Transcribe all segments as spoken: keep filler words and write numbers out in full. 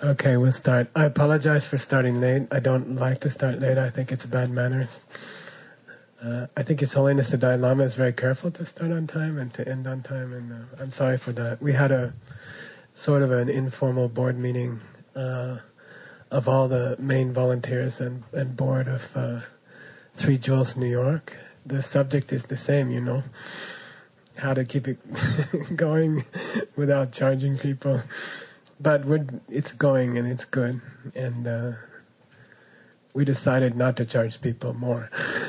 Okay, we'll start. I apologize for starting late. I don't like to start late. I think it's bad manners. Uh, I think His Holiness the Dalai Lama is very careful to start on time and to end on time, and uh, I'm sorry for that. We had a sort of an informal board meeting uh, of all the main volunteers and, and board of uh, Three Jewels New York. The subject is the same, you know, how to keep it going without charging people. But we're, it's going and it's good, and uh, we decided not to charge people more.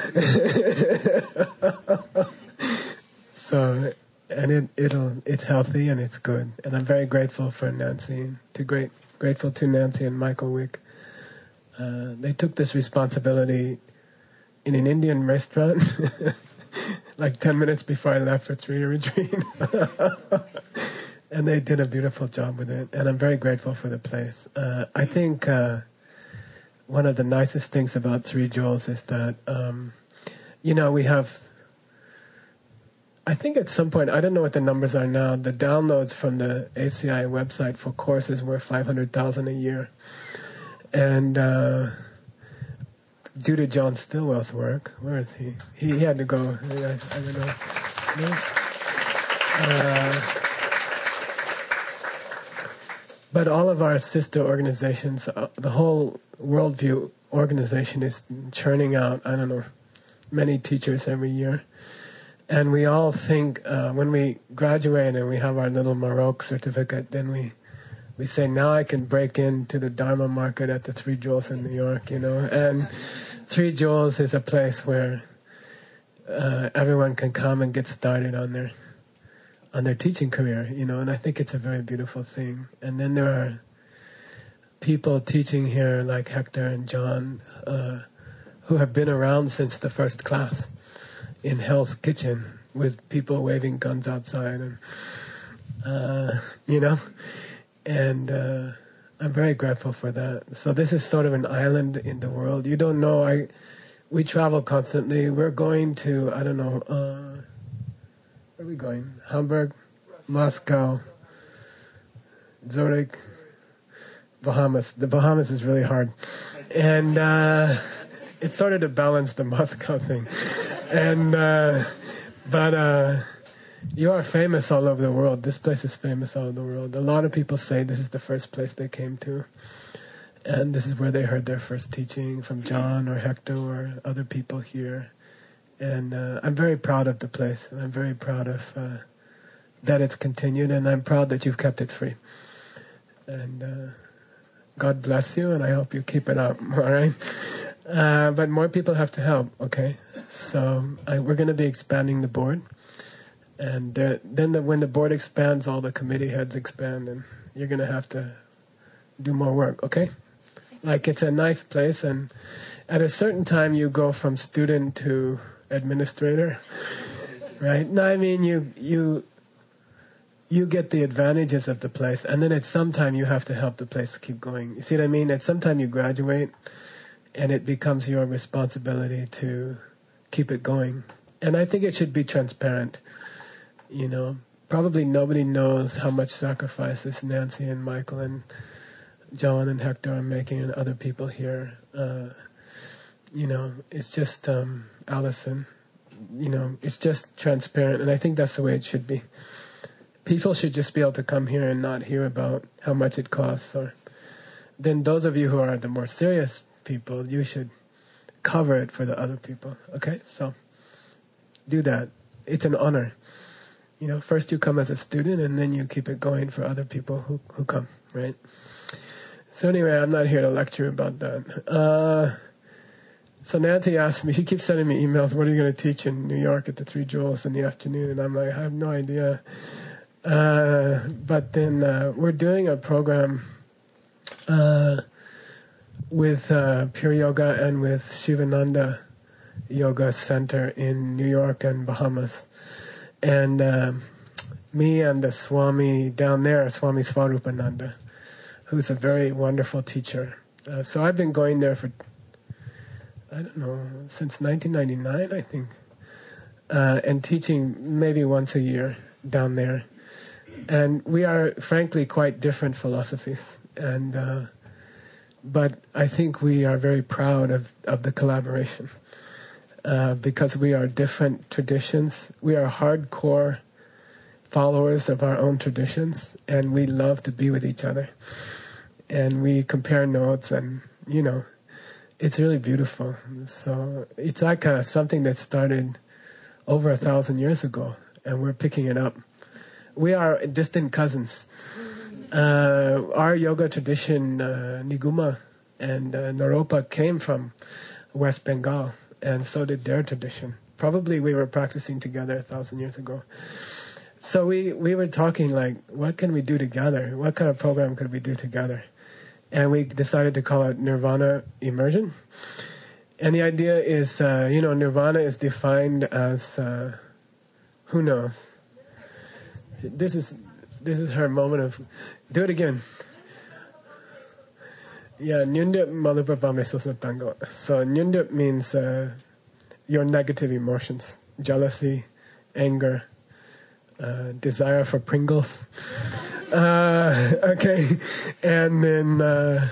So, and it, it'll it's healthy and it's good, and I'm very grateful for Nancy, to great grateful to Nancy and Michael Wick. Uh, they took this responsibility in an Indian restaurant, like ten minutes before I left for three-year retreat. And they did a beautiful job with it, and I'm very grateful for the place. Uh, I think uh, one of the nicest things about Three Jewels is that, um, you know, we have, I think at some point, I don't know what the numbers are now, the downloads from the A C I website for courses were five hundred thousand a year. And uh, due to John Stillwell's work, where is he? He, he had to go, I, I don't know. No? Uh, But all of our sister organizations, uh, the whole Worldview organization is churning out, I don't know, many teachers every year. And we all think uh, when we graduate and we have our little Maroc certificate, then we we say, now I can break into the Dharma market at the Three Jewels in New York, you know. And Three Jewels is a place where uh, everyone can come and get started on their on their teaching career, you know, and I think it's a very beautiful thing. And then there are people teaching here like Hector and John uh, who have been around since the first class in Hell's Kitchen with people waving guns outside, and uh, you know, and uh, I'm very grateful for that. So this is sort of an island in the world. You don't know, I we travel constantly. We're going to, I don't know, uh, where are we going? Hamburg, Moscow, Zurich, Bahamas. The Bahamas is really hard. And uh, it's sort of to balance the Moscow thing. And uh, But uh, you are famous all over the world. This place is famous all over the world. A lot of people say this is the first place they came to. And this is where they heard their first teaching from John or Hector or other people here. And uh, I'm very proud of the place, and I'm very proud of uh, that it's continued, and I'm proud that you've kept it free. And uh, God bless you, and I hope you keep it up, all right? Uh, but more people have to help, okay? So I, we're going to be expanding the board, and there, then the, when the board expands, all the committee heads expand, and you're going to have to do more work, okay? Like, it's a nice place, and at a certain time you go from student to administrator, right? No, I mean, you you you get the advantages of the place, and then at some time you have to help the place keep going. You see what I mean? At some time you graduate, and it becomes your responsibility to keep it going. And I think it should be transparent. You know, probably nobody knows how much sacrifices Nancy and Michael and John and Hector are making, and other people here. Uh, you know, it's just um, Allison. You know, it's just transparent, and I think that's the way it should be. People should just be able to come here and not hear about how much it costs. Or then those of you who are the more serious people, you should cover it for the other people. Okay, so do that. It's an honor. You know, first you come as a student, and then you keep it going for other people who who come, right? So anyway, I'm not here to lecture about that. Uh, so Nancy asked me, she keeps sending me emails, what are you going to teach in New York at the Three Jewels in the afternoon? And I'm like, I have no idea. Uh, but then uh, we're doing a program uh, with uh, Pure Yoga and with Shivananda Yoga Center in New York and Bahamas. And uh, me and the Swami down there, Swami Swarupananda, who's a very wonderful teacher. Uh, so I've been going there for, I don't know, since nineteen ninety-nine, I think, uh, and teaching maybe once a year down there. And we are, frankly, quite different philosophies. And uh, but I think we are very proud of, of the collaboration uh, because we are different traditions. We are hardcore followers of our own traditions, and we love to be with each other. And we compare notes, and, you know, it's really beautiful. So it's like a, something that started over a thousand years ago, and we're picking it up. We are distant cousins. Uh, our yoga tradition, uh, Niguma and uh, Naropa, came from West Bengal, and so did their tradition. Probably we were practicing together a thousand years ago. So we, we were talking like, what can we do together? What kind of program could we do together? And we decided to call it Nirvana Immersion. And the idea is, uh, you know, Nirvana is defined as, uh, who knows? This is this is her moment of, do it again. Yeah, Nyundup Malupapame Sosatango. So Nyundup means uh, your negative emotions, jealousy, anger, uh, desire for Pringles. Uh, okay, and then uh,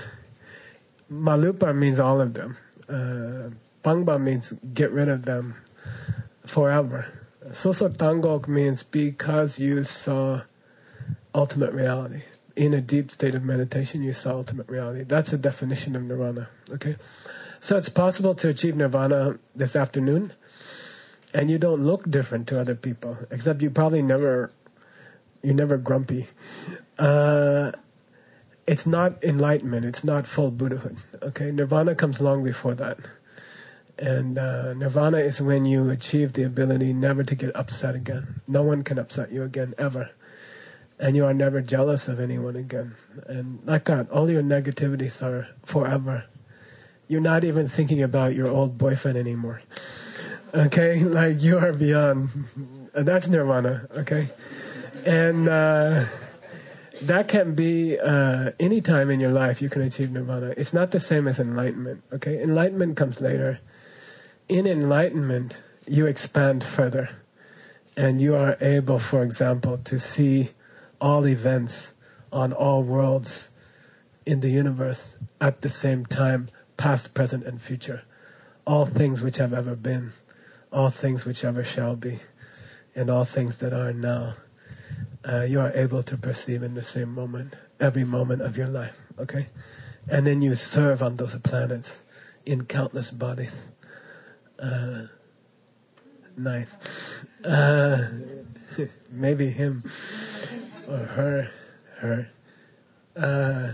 Malupa means all of them. Uh, Pangba means get rid of them forever. Sosotangok means because you saw ultimate reality. In a deep state of meditation, you saw ultimate reality. That's the definition of nirvana. Okay, so it's possible to achieve nirvana this afternoon, and you don't look different to other people, except you probably never, you're never grumpy. Uh, it's not enlightenment. It's not full Buddhahood. Okay, nirvana comes long before that. And uh, nirvana is when you achieve the ability never to get upset again. No one can upset you again, ever. And you are never jealous of anyone again. And like God, all your negativities are forever. You're not even thinking about your old boyfriend anymore. Okay? Like you are beyond. That's nirvana. Okay? And uh, that can be uh, any time in your life you can achieve nirvana. It's not the same as enlightenment. Okay? Enlightenment comes later. In enlightenment, you expand further. And you are able, for example, to see all events on all worlds in the universe at the same time, past, present, and future. All things which have ever been, all things which ever shall be, and all things that are now. Uh, you are able to perceive in the same moment, every moment of your life, okay? And then you serve on those planets in countless bodies. Uh, nice. Uh, maybe him. Or her, her. Uh,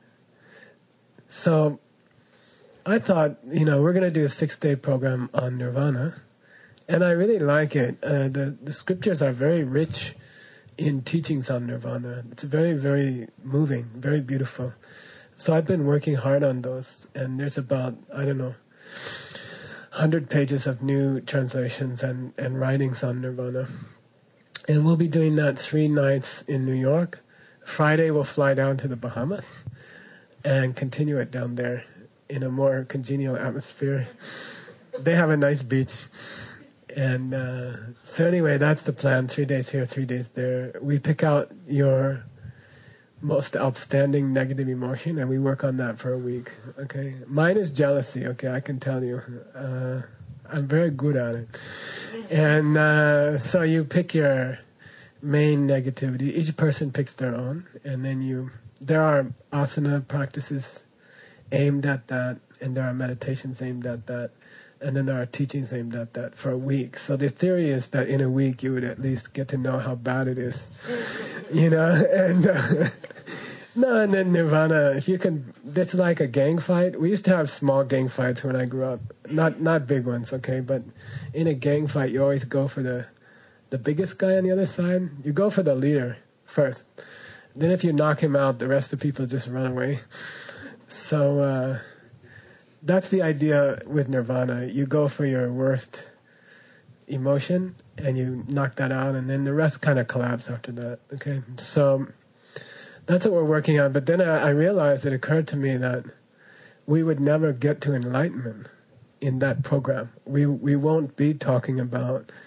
so I thought, you know, we're going to do a six-day program on nirvana, and I really like it. Uh, the the scriptures are very rich in teachings on nirvana. It's very, very moving, very beautiful. So I've been working hard on those, and there's about, I don't know, one hundred pages of new translations and, and writings on nirvana. And we'll be doing that three nights in New York. Friday we'll fly down to the Bahamas and continue it down there in a more congenial atmosphere. They have a nice beach. And uh, so anyway, that's the plan. Three days here, three days there. We pick out your most outstanding negative emotion and we work on that for a week. Okay. Mine is jealousy. Okay, I can tell you. Uh, I'm very good at it. And uh, so you pick your main negativity. Each person picks their own. And then you, there are asana practices aimed at that. And there are meditations aimed at that. And then there are teachings aimed at that for a week. So the theory is that in a week you would at least get to know how bad it is. You know? And uh, no, and then nirvana, if you can, it's like a gang fight. We used to have small gang fights when I grew up. Not not big ones, okay? But in a gang fight, you always go for the the biggest guy on the other side. You go for the leader first. Then if you knock him out, the rest of the people just run away. So uh, that's the idea with nirvana. You go for your worst emotion, and you knock that out, and then the rest kind of collapse after that, okay? So that's what we're working on. But then I, I realized, it occurred to me that we would never get to enlightenment in that program. We we won't be talking about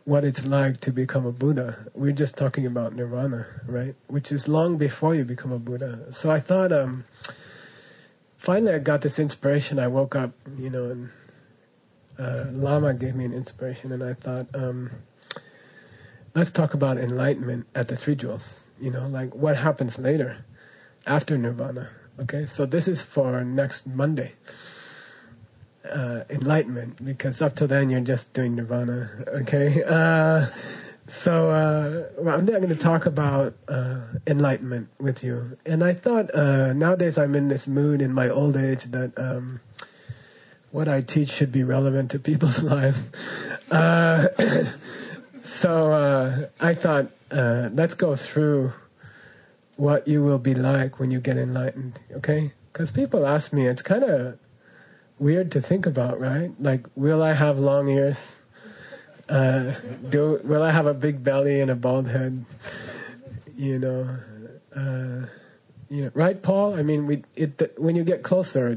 what it's like to become a Buddha. We're just talking about nirvana, right? Which is long before you become a Buddha. So I thought, um, finally I got this inspiration. I woke up, you know, and uh, Lama gave me an inspiration, and I thought, um, let's talk about enlightenment at the Three Jewels. You know, like what happens later, after nirvana. Okay, so this is for next Monday. Uh, enlightenment, because up till then you're just doing nirvana. Okay, uh, so uh, well, I'm going to talk about uh, enlightenment with you. And I thought uh, nowadays I'm in this mood in my old age that um, what I teach should be relevant to people's lives. Uh, so uh, I thought uh, let's go through what you will be like when you get enlightened. Okay, because people ask me, it's kind of weird to think about, right? Like, will I have long ears? Uh, do will I have a big belly and a bald head? You know, uh, you know, right, Paul? I mean, we it when you get closer,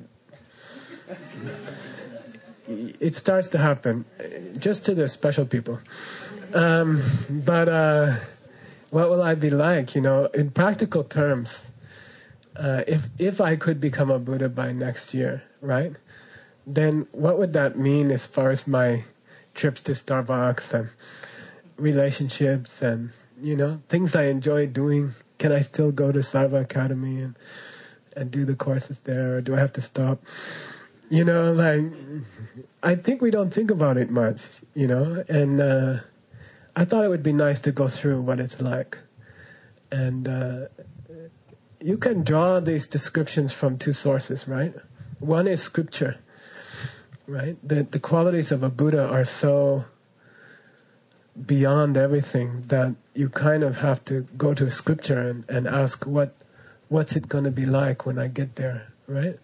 it, it starts to happen, just to the special people. Um, but uh, what will I be like? You know, in practical terms, uh, if if I could become a Buddha by next year, right? Then what would that mean as far as my trips to Starbucks and relationships and, you know, things I enjoy doing? Can I still go to Sarva Academy and, and do the courses there, or do I have to stop? You know, like, I think we don't think about it much, you know, and uh, I thought it would be nice to go through what it's like. And uh, you can draw these descriptions from two sources, right? One is scripture. Right? The the qualities of a Buddha are so beyond everything that you kind of have to go to scripture and, and ask what what's it going to be like when I get there, right?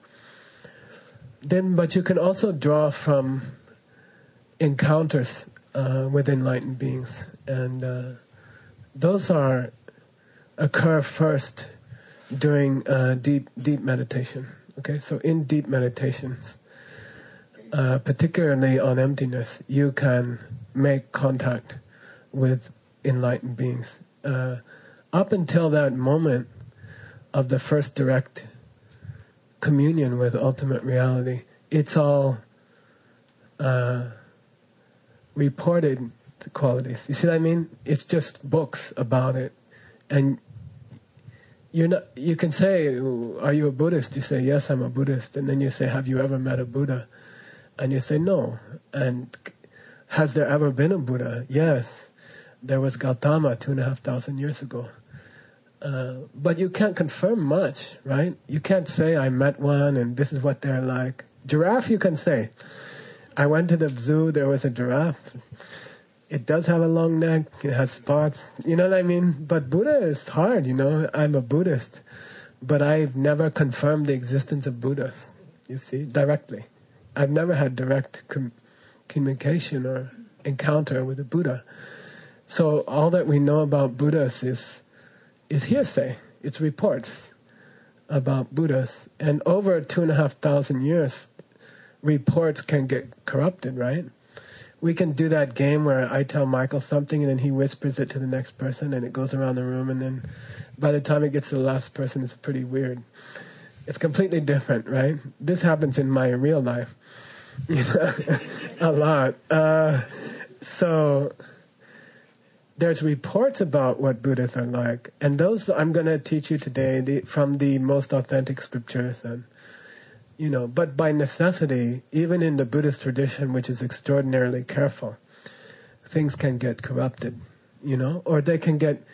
Then, but you can also draw from encounters uh, with enlightened beings, and uh, those are occur first during uh, deep deep meditation. Okay, so in deep meditations. Uh, particularly on emptiness, you can make contact with enlightened beings. Uh, up until that moment of the first direct communion with ultimate reality, it's all uh, reported qualities. You see what I mean? It's just books about it, and you're not. You can say, "Are you a Buddhist?" You say, "Yes, I'm a Buddhist," and then you say, "Have you ever met a Buddha?" And you say, no. And has there ever been a Buddha? Yes. There was Gautama two and a half thousand years ago. Uh, but you can't confirm much, right? You can't say, I met one and this is what they're like. Giraffe, you can say. I went to the zoo, there was a giraffe. It does have a long neck, it has spots. You know what I mean? But Buddha is hard, you know. I'm a Buddhist. But I've never confirmed the existence of Buddhas, you see, directly. I've never had direct com- communication or encounter with a Buddha. So all that we know about Buddhas is is hearsay. It's reports about Buddhas. And over two and a half thousand years, reports can get corrupted, right? We can do that game where I tell Michael something and then he whispers it to the next person and it goes around the room, and then by the time it gets to the last person, it's pretty weird. It's completely different, right? This happens in my real life, you know, a lot. Uh, so there's reports about what Buddhas are like, and those I'm going to teach you today the, from the most authentic scriptures, and you know. But by necessity, even in the Buddhist tradition, which is extraordinarily careful, things can get corrupted, you know, or they can get.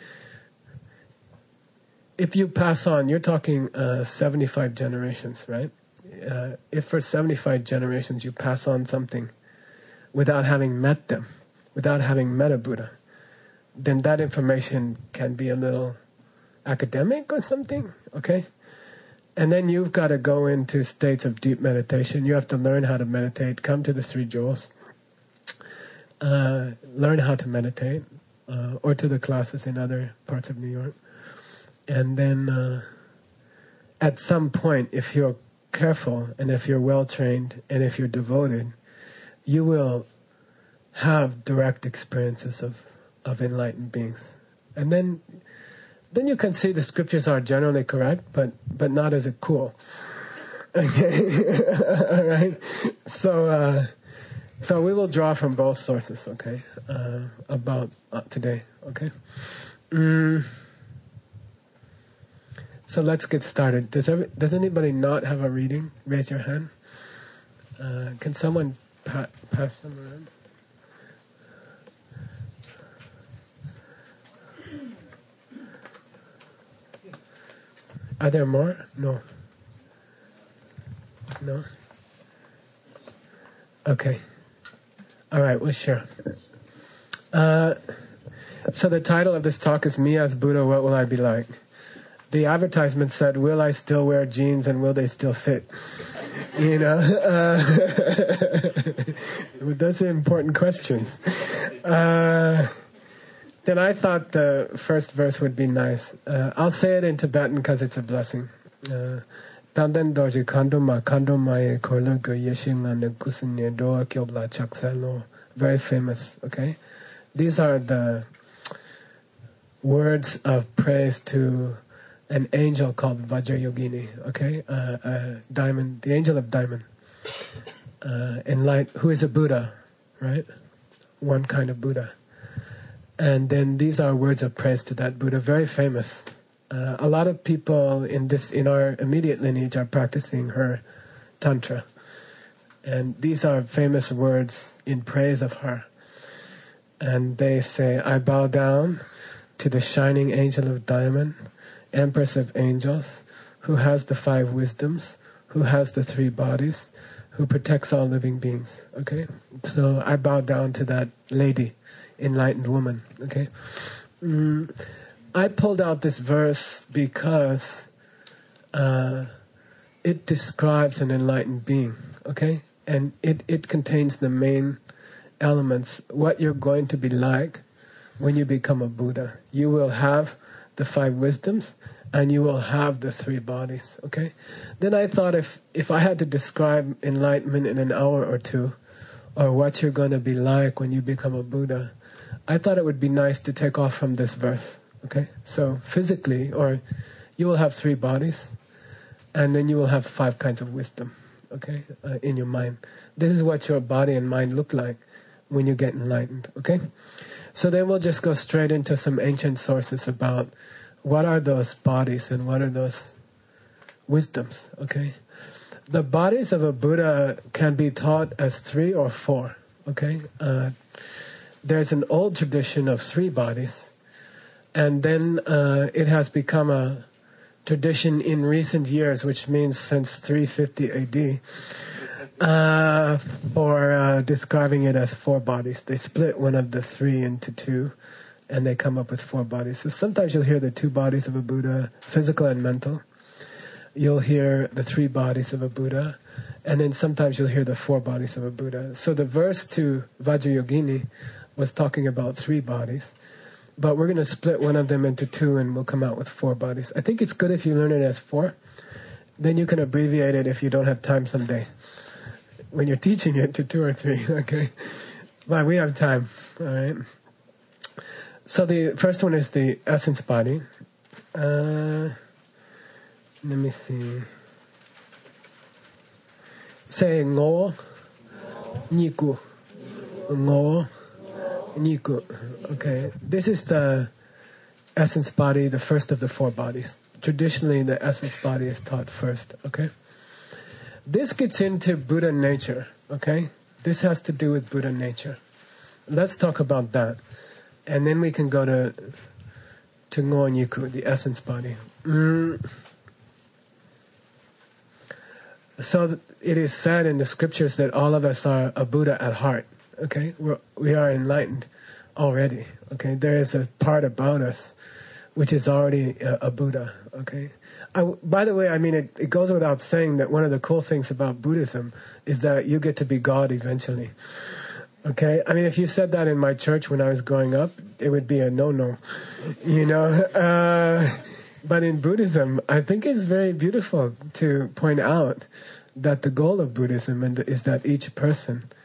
If you pass on, you're talking uh, seventy-five generations, right? Uh, if for seventy-five generations you pass on something without having met them, without having met a Buddha, then that information can be a little academic or something, okay? And then you've got to go into states of deep meditation. You have to learn how to meditate, come to the Three Jewels, uh, learn how to meditate, uh, or to the classes in other parts of New York. And then uh, at some point, if you're careful and if you're well trained and if you're devoted, you will have direct experiences of, of enlightened beings. And then then you can see the scriptures are generally correct, but, but not as a cool. Okay? All right? So, uh, so we will draw from both sources, okay, uh, about uh, today, okay? Mm. So let's get started. Does every, does anybody not have a reading? Raise your hand. Uh, can someone pa- pass them around? Are there more? No. No? Okay. All right, we'll share. Uh, so the title of this talk is Me as Buddha, What Will I Be Like? The advertisement said, will I still wear jeans and will they still fit? You know? Uh, those are important questions. Uh, then I thought the first verse would be nice. Uh, I'll say it in Tibetan because it's a blessing. Tandan doji kando ma kando mae korlo go yeshin la ne kusunye doa kyobla chakselo. Very famous, okay? These are the words of praise to an angel called Vajrayogini, okay? Uh, uh, diamond, the angel of diamond. Uh, enlight, who is a Buddha, right? One kind of Buddha. And then these are words of praise to that Buddha, very famous. Uh, a lot of people in this, in our immediate lineage are practicing her tantra. And these are famous words in praise of her. And they say, I bow down to the shining angel of diamond, empress of angels, who has the five wisdoms, who has the three bodies, who protects all living beings. Okay? So I bow down to that lady, enlightened woman. Okay? Mm, I pulled out this verse because uh, it describes an enlightened being. Okay? And it, it contains the main elements, what you're going to be like when you become a Buddha. You will have the five wisdoms, and you will have the three bodies, okay? Then I thought if, if I had to describe enlightenment in an hour or two, or what you're going to be like when you become a Buddha, I thought it would be nice to take off from this verse, okay? So physically, or you will have three bodies, and then you will have five kinds of wisdom, okay, uh, in your mind. This is what your body and mind look like when you get enlightened, okay? So then we'll just go straight into some ancient sources about what are those bodies and what are those wisdoms, okay? The bodies of a Buddha can be taught as three or four, okay? Uh, there's an old tradition of three bodies, and then uh, it has become a tradition in recent years, which means since three fifty A D, uh, for uh, describing it as four bodies. They split one of the three into two, and they come up with four bodies. So sometimes you'll hear the two bodies of a Buddha, physical and mental. You'll hear the three bodies of a Buddha, and then sometimes you'll hear the four bodies of a Buddha. So the verse to Vajrayogini was talking about three bodies, but we're going to split one of them into two, and we'll come out with four bodies. I think it's good if you learn it as four. Then you can abbreviate it if you don't have time someday, when you're teaching it, to two or three, okay? But we have time, all right? So the first one is the essence body. Uh, let me see. Say ngo, niku. Ngo, niku. Okay. This is the essence body, the first of the four bodies. Traditionally, the essence body is taught first. Okay. This gets into Buddha nature. Okay. This has to do with Buddha nature. Let's talk about that. And then we can go to to Ngo Niku, the essence body. Mm. So it is said in the scriptures that all of us are a Buddha at heart. Okay, We're, we are enlightened already. Okay, there is a part about us which is already a, a Buddha. Okay. I, by the way, I mean it, it goes without saying that one of the cool things about Buddhism is that you get to be God eventually. Okay, I mean, if you said that in my church when I was growing up, it would be a no-no, you know. Uh, but in Buddhism, I think it's very beautiful to point out that the goal of Buddhism is that each person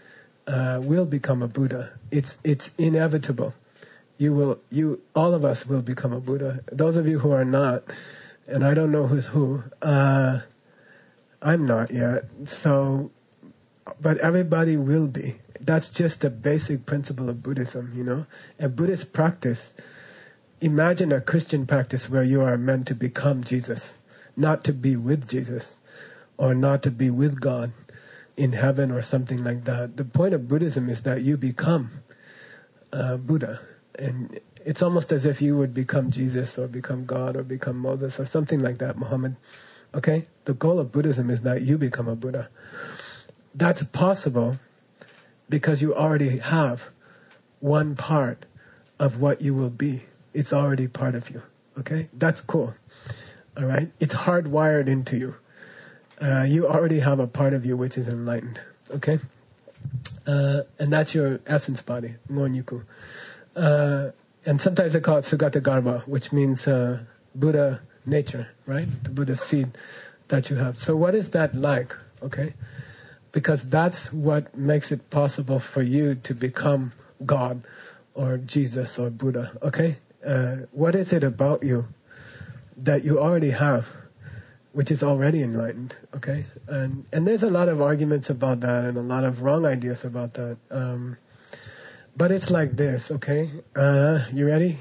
uh, will become a Buddha. It's it's inevitable. You will you all of us will become a Buddha. Those of you who are not, and I don't know who's who. Uh, I'm not yet. So, but everybody will be. That's just the basic principle of Buddhism, you know. A Buddhist practice. Imagine a Christian practice where you are meant to become Jesus, not to be with Jesus, or not to be with God in heaven or something like that. The point of Buddhism is that you become uh, Buddha. And it's almost as if you would become Jesus or become God or become Moses or something like that, Muhammad. Okay? The goal of Buddhism is that you become a Buddha. That's possible because you already have one part of what you will be. It's already part of you. Okay? That's cool. All right? It's hardwired into you. Uh, you already have a part of you which is enlightened. Okay? Uh, and that's your essence body, Ngonyuku. Uh, and sometimes they call it Sugata Garbha, which means uh, Buddha nature, right? The Buddha seed that you have. So what is that like? Okay? Because that's what makes it possible for you to become God or Jesus or Buddha. Okay? Uh, what is it about you that you already have, which is already enlightened? Okay? And and there's a lot of arguments about that and a lot of wrong ideas about that. Um, but it's like this, okay? Uh, you ready?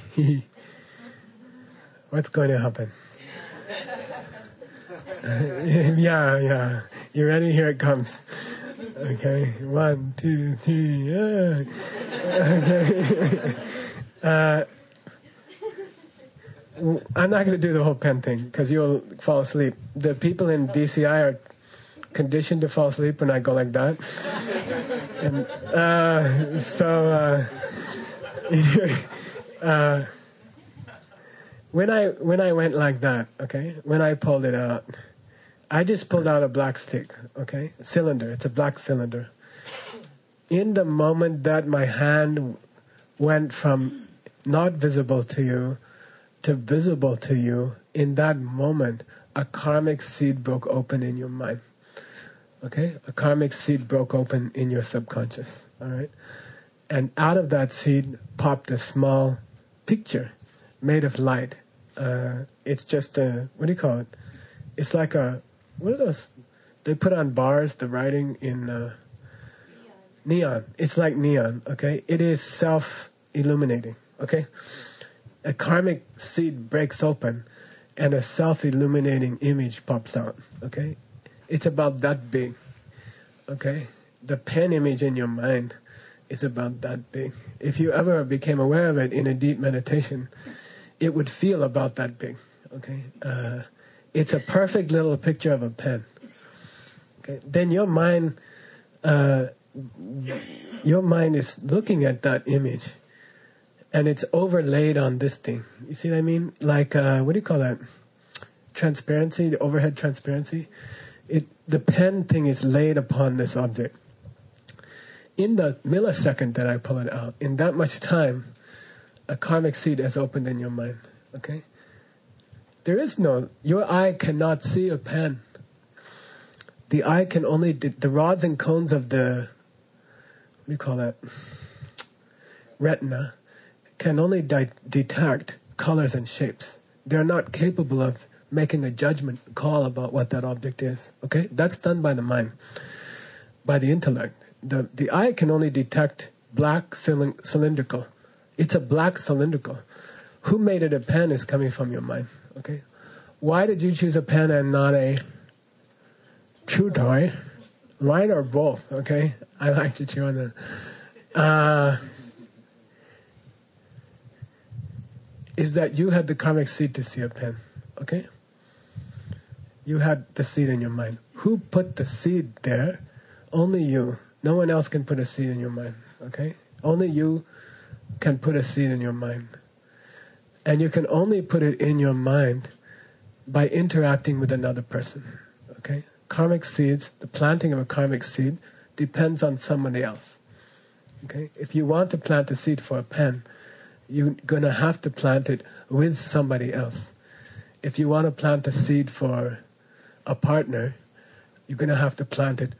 What's going to happen? yeah, yeah. You ready? Here it comes. Okay, one, two, three, yeah. Okay. uh, I'm not going to do the whole pen thing because you'll fall asleep. The people in D C I are conditioned to fall asleep when I go like that. And uh, so uh, uh, when I when I went like that, okay, when I pulled it out, I just pulled out a black stick, okay, cylinder. It's a black cylinder. In the moment that my hand went from not visible to you to visible to you, in that moment, a karmic seed broke open in your mind. Okay? A karmic seed broke open in your subconscious. All right? And out of that seed popped a small picture made of light. Uh, it's just a, what do you call it? It's like a, what are those? They put on bars, the writing in uh, neon. neon. It's like neon, okay? It is self-illuminating, okay? A karmic seed breaks open and a self-illuminating image pops out, okay? It's about that big, okay? The pen image in your mind is about that big. If you ever became aware of it in a deep meditation, it would feel about that big, okay? Uh, it's a perfect little picture of a pen. Okay? Then your mind, uh, your mind is looking at that image. And it's overlaid on this thing. You see what I mean? Like, uh, what do you call that? Transparency, the overhead transparency. It, the pen thing is laid upon this object. In the millisecond that I pull it out, in that much time, a karmic seed has opened in your mind. Okay? There is no, your eye cannot see a pen. The eye can only, the rods and cones of the, what do you call that? Retina can only di- detect colors and shapes. They're not capable of making a judgment call about what that object is. Okay? That's done by the mind, by the intellect. The the eye can only detect black cylind- cylindrical. It's a black cylindrical. Who made it a pen is coming from your mind. Okay? Why did you choose a pen and not a chew toy? Right or both? Okay? I like to chew on that. Uh... is that you had the karmic seed to see a pen, okay? You had the seed in your mind. Who put the seed there? Only you. No one else can put a seed in your mind, okay? Only you can put a seed in your mind. And you can only put it in your mind by interacting with another person, okay? Karmic seeds, the planting of a karmic seed, depends on somebody else, okay? If you want to plant a seed for a pen, you're going to have to plant it with somebody else. If you want to plant a seed for a partner, you're going to have to plant it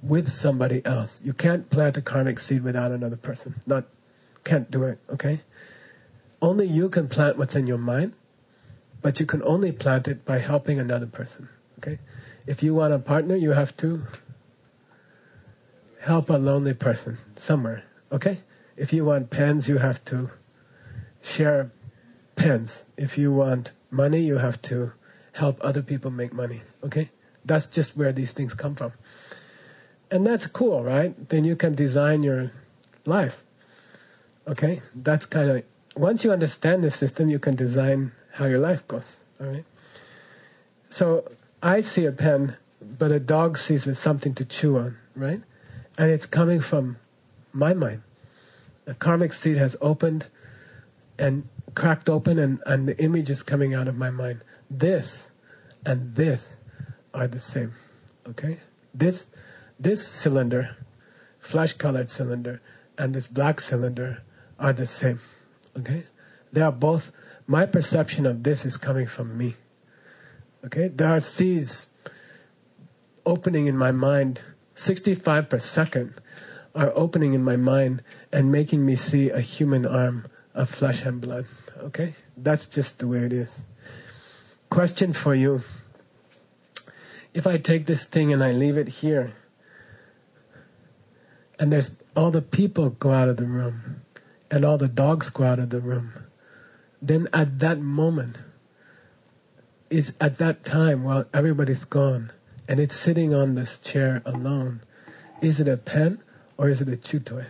with somebody else. You can't plant a karmic seed without another person. Not, can't do it, okay? Only you can plant what's in your mind, but you can only plant it by helping another person, okay? If you want a partner, you have to help a lonely person somewhere, okay? If you want pens, you have to share pens. If you want money, you have to help other people make money, okay? That's just where these things come from. And that's cool, right? Then you can design your life, okay? That's kind of, once you understand the system, you can design how your life goes, all right? So I see a pen, but a dog sees it something to chew on, right? And it's coming from my mind. The karmic seed has opened and cracked open, and, and the image is coming out of my mind. This and this are the same, okay? This this cylinder, flesh-colored cylinder, and this black cylinder are the same, okay? They are both, my perception of this is coming from me, okay? There are seeds opening in my mind, sixty-five per second are opening in my mind and making me see a human arm of flesh and blood, okay? That's just the way it is. Question for you. If I take this thing and I leave it here, and there's all the people go out of the room, and all the dogs go out of the room, then at that moment, is at that time while everybody's gone, and it's sitting on this chair alone, is it a pen or is it a chew toy?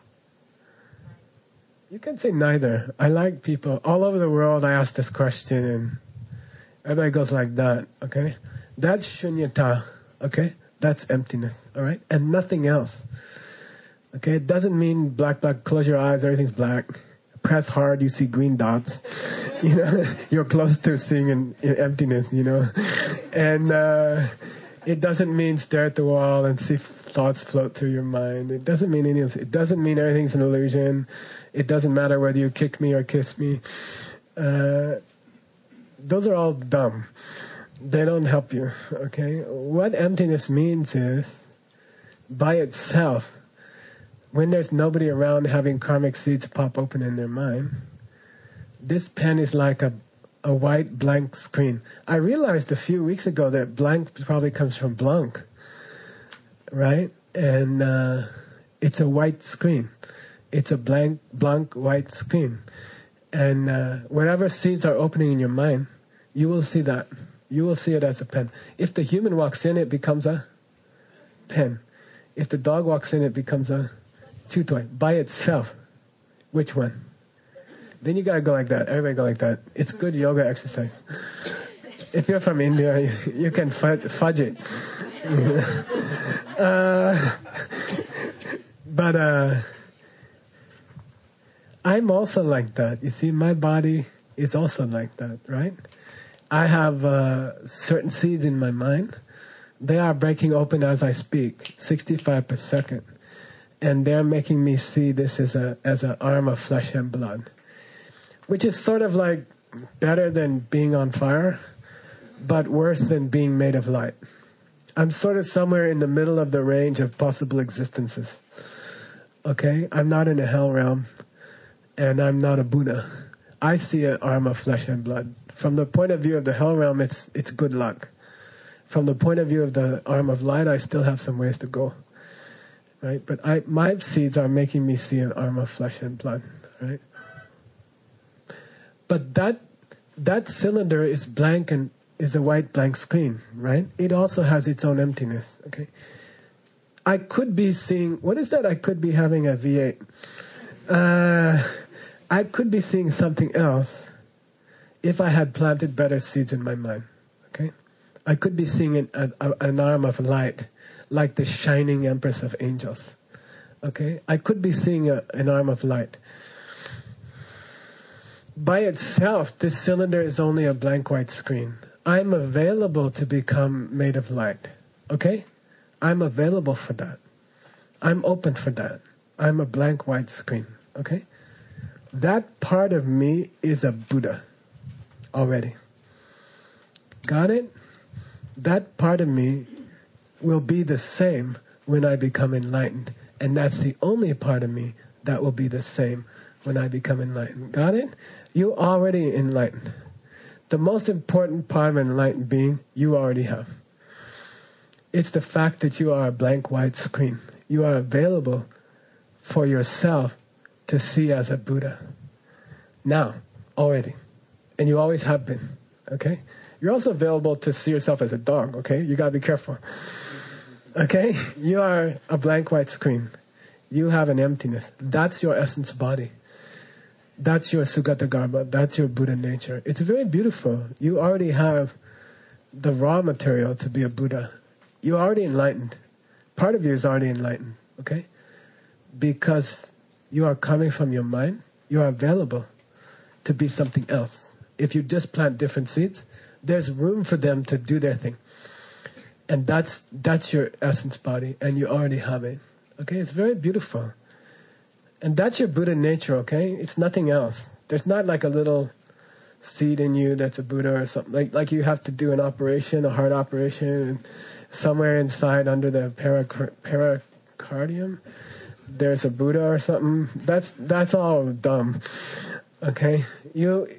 You can say neither. I like people all over the world. I ask this question and everybody goes like that, okay? That's shunyata, okay? That's emptiness, all right? And nothing else, okay? It doesn't mean black, black, close your eyes, everything's black. Press hard, you see green dots. You know, you're close to seeing an, an emptiness, you know? And uh, it doesn't mean stare at the wall and see thoughts float through your mind. It doesn't mean any of it. It doesn't mean everything's an illusion. It doesn't matter whether you kick me or kiss me. Uh, those are all dumb. They don't help you, okay? What emptiness means is, by itself, when there's nobody around having karmic seeds pop open in their mind, this pen is like a, a white blank screen. I realized a few weeks ago that blank probably comes from blanc, right? And uh, it's a white screen. It's a blank, blank white screen. And uh, whatever seeds are opening in your mind, you will see that. You will see it as a pen. If the human walks in, it becomes a pen. If the dog walks in, it becomes a chew toy. By itself. Which one? Then you gotta go like that. Everybody go like that. It's good yoga exercise. If you're from India, you, you can fudge, fudge it. uh, but uh, I'm also like that. You see, my body is also like that, right? I have uh, certain seeds in my mind. They are breaking open as I speak, sixty-five per second. And they're making me see this as a as an arm of flesh and blood, which is sort of like better than being on fire, but worse than being made of light. I'm sort of somewhere in the middle of the range of possible existences. Okay? I'm not in a hell realm, and I'm not a Buddha. I see an arm of flesh and blood. From the point of view of the hell realm, it's it's good luck. From the point of view of the arm of light, I still have some ways to go. Right? But I, my seeds are making me see an arm of flesh and blood. Right? But that that cylinder is blank and is a white blank screen. Right? It also has its own emptiness. Okay. I could be seeing, what is that? I could be having a V eight. Uh, I could be seeing something else if I had planted better seeds in my mind. Okay? I could be seeing an, a, an arm of light, like the shining Empress of Angels. Okay? I could be seeing a, an arm of light. By itself, this cylinder is only a blank white screen. I'm available to become made of light. Okay? I'm available for that. I'm open for that. I'm a blank white screen. Okay? That part of me is a Buddha already. Got it? That part of me will be the same when I become enlightened. And that's the only part of me that will be the same when I become enlightened. Got it? You already enlightened. The most important part of an enlightened being, you already have. It's the fact that you are a blank white screen. You are available for yourself to see as a Buddha. Now, already. And you always have been. Okay? You're also available to see yourself as a dog. Okay? You gotta be careful. Okay? You are a blank white screen. You have an emptiness. That's your essence body. That's your Sugatagarbha. That's your Buddha nature. It's very beautiful. You already have the raw material to be a Buddha. You're already enlightened. Part of you is already enlightened. Okay? Because you are coming from your mind, you are available to be something else. If you just plant different seeds, there's room for them to do their thing. And that's that's your essence body, and you already have it. Okay? It's very beautiful. And that's your Buddha nature, okay? It's nothing else. There's not like a little seed in you that's a Buddha or something. Like like you have to do an operation, a heart operation, and somewhere inside under the peric- pericardium, there's a Buddha or something. That's that's all dumb. Okay? You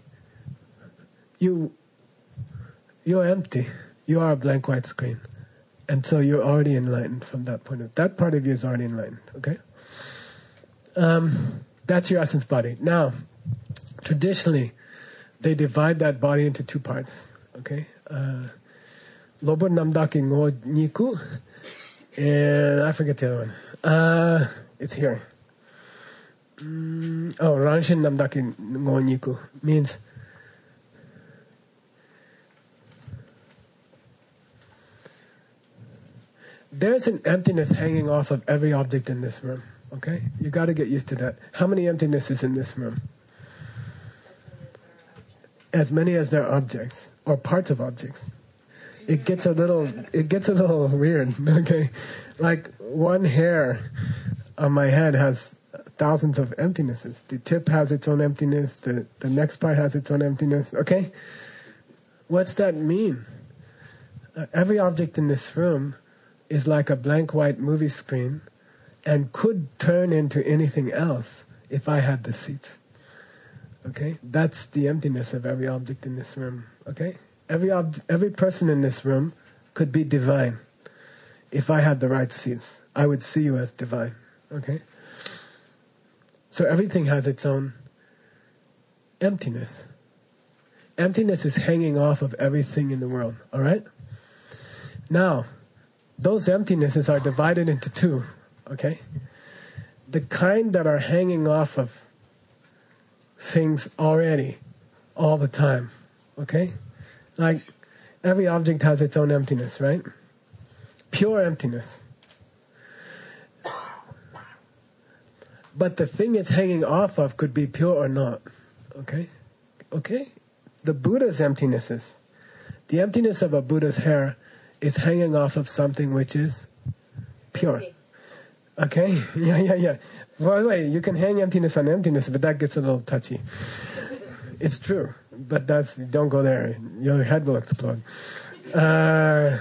you you're empty. You are a blank white screen. And so you're already enlightened from that point of view. That part of you is already enlightened, okay? Um, that's your essence body. Now, traditionally, they divide that body into two parts, okay? Lobo namdaki ngo niku, and I forget the other one. Uh, it's here. Mm, oh, ranshin namdaki ngo niku means there's an emptiness hanging off of every object in this room. Okay? You got to get used to that. How many emptinesses in this room? As many as there are objects or parts of objects. It gets a little it gets a little weird, okay? Like one hair on my head has thousands of emptinesses. The tip has its own emptiness, the, the next part has its own emptiness, okay? What's that mean? Uh, every object in this room is like a blank white movie screen and could turn into anything else if I had the seat. Okay? That's the emptiness of every object in this room. Okay? Every ob- every person in this room could be divine if I had the right seats. I would see you as divine. Okay? So everything has its own emptiness. Emptiness is hanging off of everything in the world. Alright? Now, those emptinesses are divided into two, okay? The kind that are hanging off of things already, all the time, okay? Like, every object has its own emptiness, right? Pure emptiness. But the thing it's hanging off of could be pure or not, okay? Okay? The Buddha's emptinesses. The emptiness of a Buddha's hair is hanging off of something which is pure. Okay? Yeah, yeah, yeah. By the way, you can hang emptiness on emptiness, but that gets a little touchy. It's true, but that's don't go there. Your head will explode. Uh,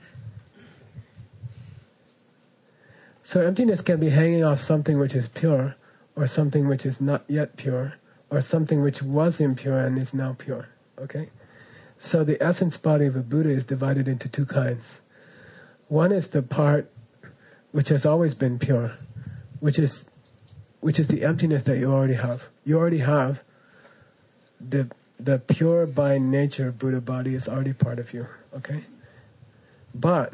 so emptiness can be hanging off something which is pure, or something which is not yet pure, or something which was impure and is now pure. Okay? So the essence body of a Buddha is divided into two kinds. One is the part which has always been pure, which is which is the emptiness that you already have. You already have the the pure by nature Buddha body is already part of you. Okay? But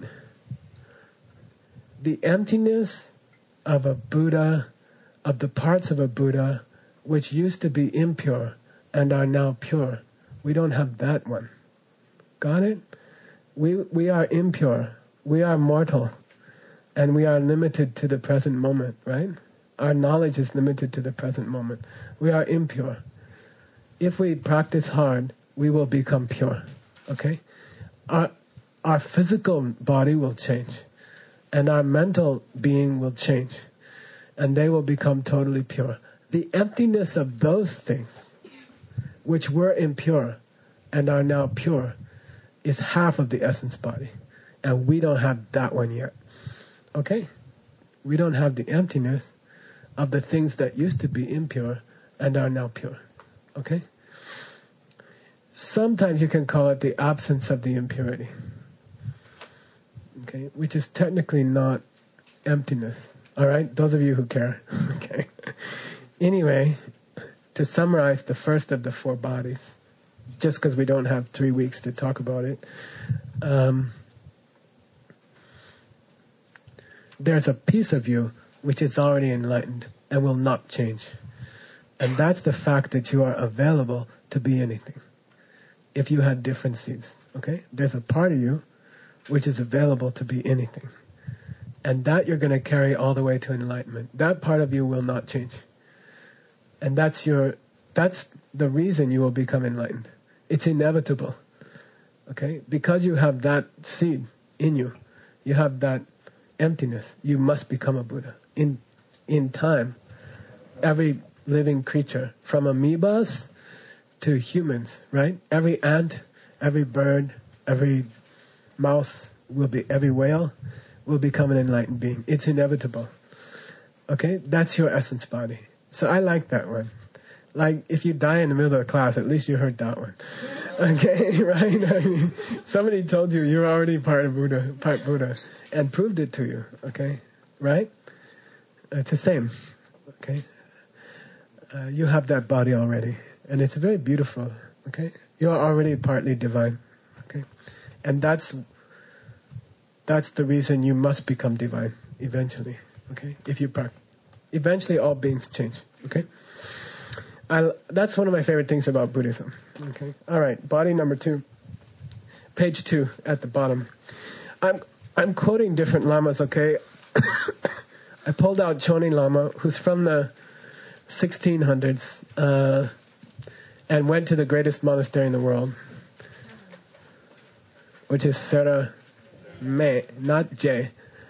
the emptiness of a Buddha, of the parts of a Buddha which used to be impure and are now pure, we don't have that one. Got it? We we are impure. We are mortal. And we are limited to the present moment, right? Our knowledge is limited to the present moment. We are impure. If we practice hard, we will become pure. Okay? Our our physical body will change. And our mental being will change. And they will become totally pure. The emptiness of those things, which were impure and are now pure, is half of the essence body. And we don't have that one yet. Okay? We don't have the emptiness of the things that used to be impure and are now pure. Okay? Sometimes you can call it the absence of the impurity. Okay? Which is technically not emptiness. Alright? Those of you who care. Okay? Anyway, to summarize the first of the four bodies, just because we don't have three weeks to talk about it, um, there's a piece of you which is already enlightened and will not change. And that's the fact that you are available to be anything. If you had different seeds, okay? There's a part of you which is available to be anything. And that you're going to carry all the way to enlightenment. That part of you will not change. And that's your, that's the reason you will become enlightened. It's inevitable. Okay? Because you have that seed in you, you have that emptiness, you must become a Buddha. In in time, every living creature, from amoebas to humans, right? Every ant, every bird, every mouse will be, every whale will become an enlightened being. It's inevitable. Okay? That's your essence body. So I like that one. Like, if you die in the middle of the class, at least you heard that one. Okay, right? I mean, somebody told you you're already part of Buddha, part Buddha, and proved it to you. Okay, right? It's the same. Okay, uh, you have that body already, and it's very beautiful. Okay, you're already partly divine. Okay, and that's that's the reason you must become divine eventually. Okay, if you practice, eventually all beings change. Okay. I, that's one of my favorite things about Buddhism. Okay. All right. Body number two. Page two at the bottom. I'm I'm quoting different lamas. Okay. I pulled out Chonin Lama, who's from the sixteen hundreds, uh, and went to the greatest monastery in the world, which is Sera Me, not J.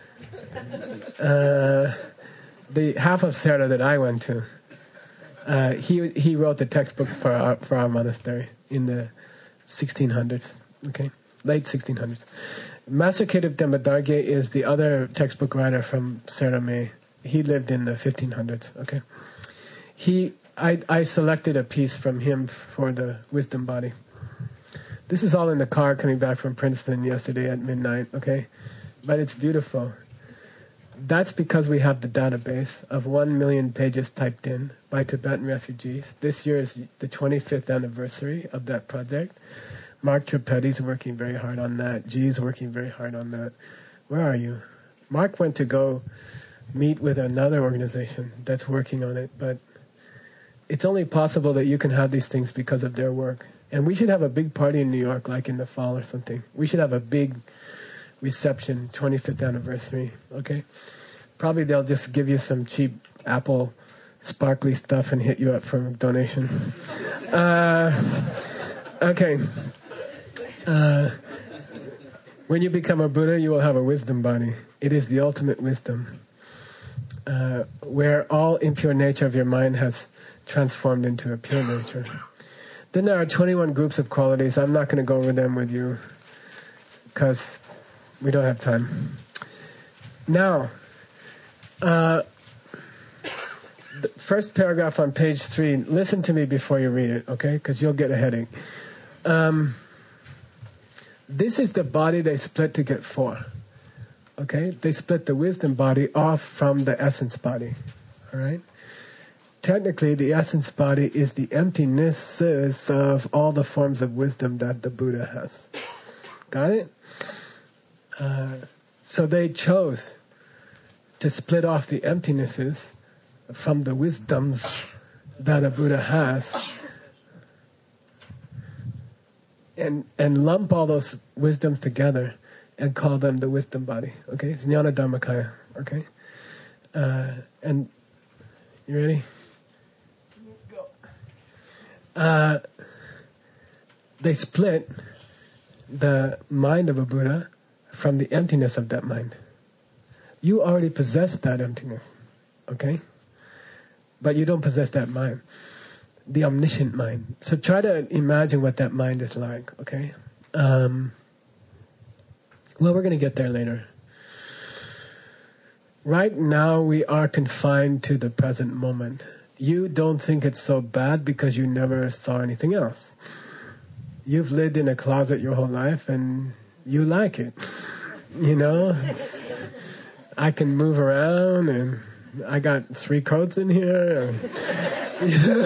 Uh, the half of Sera that I went to. Uh, he he wrote the textbook for our for our monastery in the sixteen hundreds. Okay, late sixteen hundreds. Master Kedub Tenpa Dargye is the other textbook writer from Sera Me. He lived in the fifteen hundreds. Okay, he I I selected a piece from him for the wisdom body. This is all in the car coming back from Princeton yesterday at midnight. Okay, but it's beautiful. That's because we have the database of one million pages typed in by Tibetan refugees. This year is the twenty-fifth anniversary of that project. Mark Tripetti's working very hard on that. G's working very hard on that. Where are you? Mark went to go meet with another organization that's working on it, but it's only possible that you can have these things because of their work. And we should have a big party in New York, like in the fall or something. We should have a big reception, twenty-fifth anniversary, okay? Probably they'll just give you some cheap Apple sparkly stuff and hit you up for a donation. Uh, okay. Uh, when you become a Buddha, you will have a wisdom body. It is the ultimate wisdom, uh, where all impure nature of your mind has transformed into a pure nature. Then there are twenty-one groups of qualities. I'm not going to go over them with you because we don't have time. Now, uh, the first paragraph on page three, listen to me before you read it, okay? Because you'll get a headache. Um, this is the body they split to get four, okay? They split the wisdom body off from the essence body, all right? Technically, the essence body is the emptinesses of all the forms of wisdom that the Buddha has. Got it? Uh, so they chose to split off the emptinesses from the wisdoms that a Buddha has and and lump all those wisdoms together and call them the wisdom body. Okay? It's Jnana Dharmakaya. Okay? Uh, and you ready? Go. Uh, they split the mind of a Buddha from the emptiness of that mind. You already possess that emptiness, okay? But you don't possess that mind, the omniscient mind. So try to imagine what that mind is like, okay? Um, well, we're going to get there later. right now we are confined to the present moment. You don't think it's so bad because you never saw anything else. You've lived in a closet your whole life and you like it. You know, it's, I can move around and I got three coats in here. And, you know,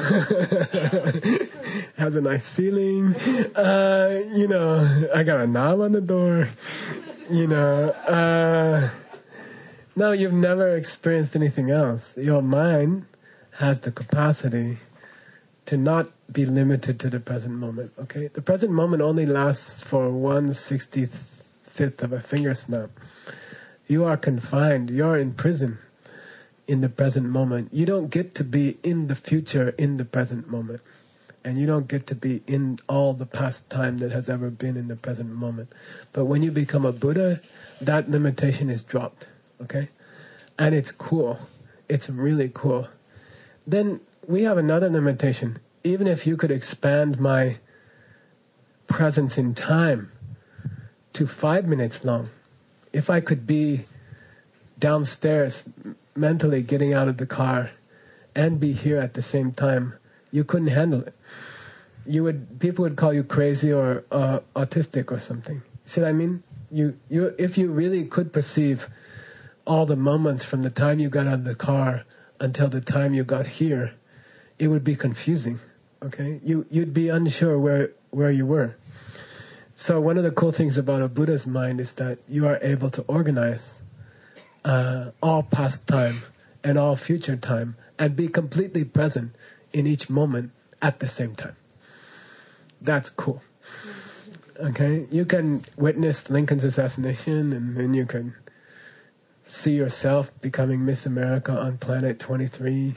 has a nice ceiling. Uh, you know, I got a knob on the door. You know, uh, no, you've never experienced anything else. Your mind has the capacity to not be limited to the present moment, okay? The present moment only lasts for one sixty-fifth of a finger snap. You are confined, you're in prison in the present moment. You don't get to be in the future in the present moment. And you don't get to be in all the past time that has ever been in the present moment. But when you become a Buddha, that limitation is dropped, okay? And it's cool. It's really cool. Then we have another limitation. Even if you could expand my presence in time to five minutes long, if I could be downstairs mentally getting out of the car and be here at the same time, you couldn't handle it. You would, people would call you crazy or uh, autistic or something. See what I mean? You, you, if you really could perceive all the moments from the time you got out of the car until the time you got here, it would be confusing. Okay, you you'd be unsure where where you were. So one of the cool things about a Buddha's mind is that you are able to organize uh, all past time and all future time and be completely present in each moment at the same time. That's cool. Okay, you can witness Lincoln's assassination, and then you can see yourself becoming Miss America on planet twenty-three.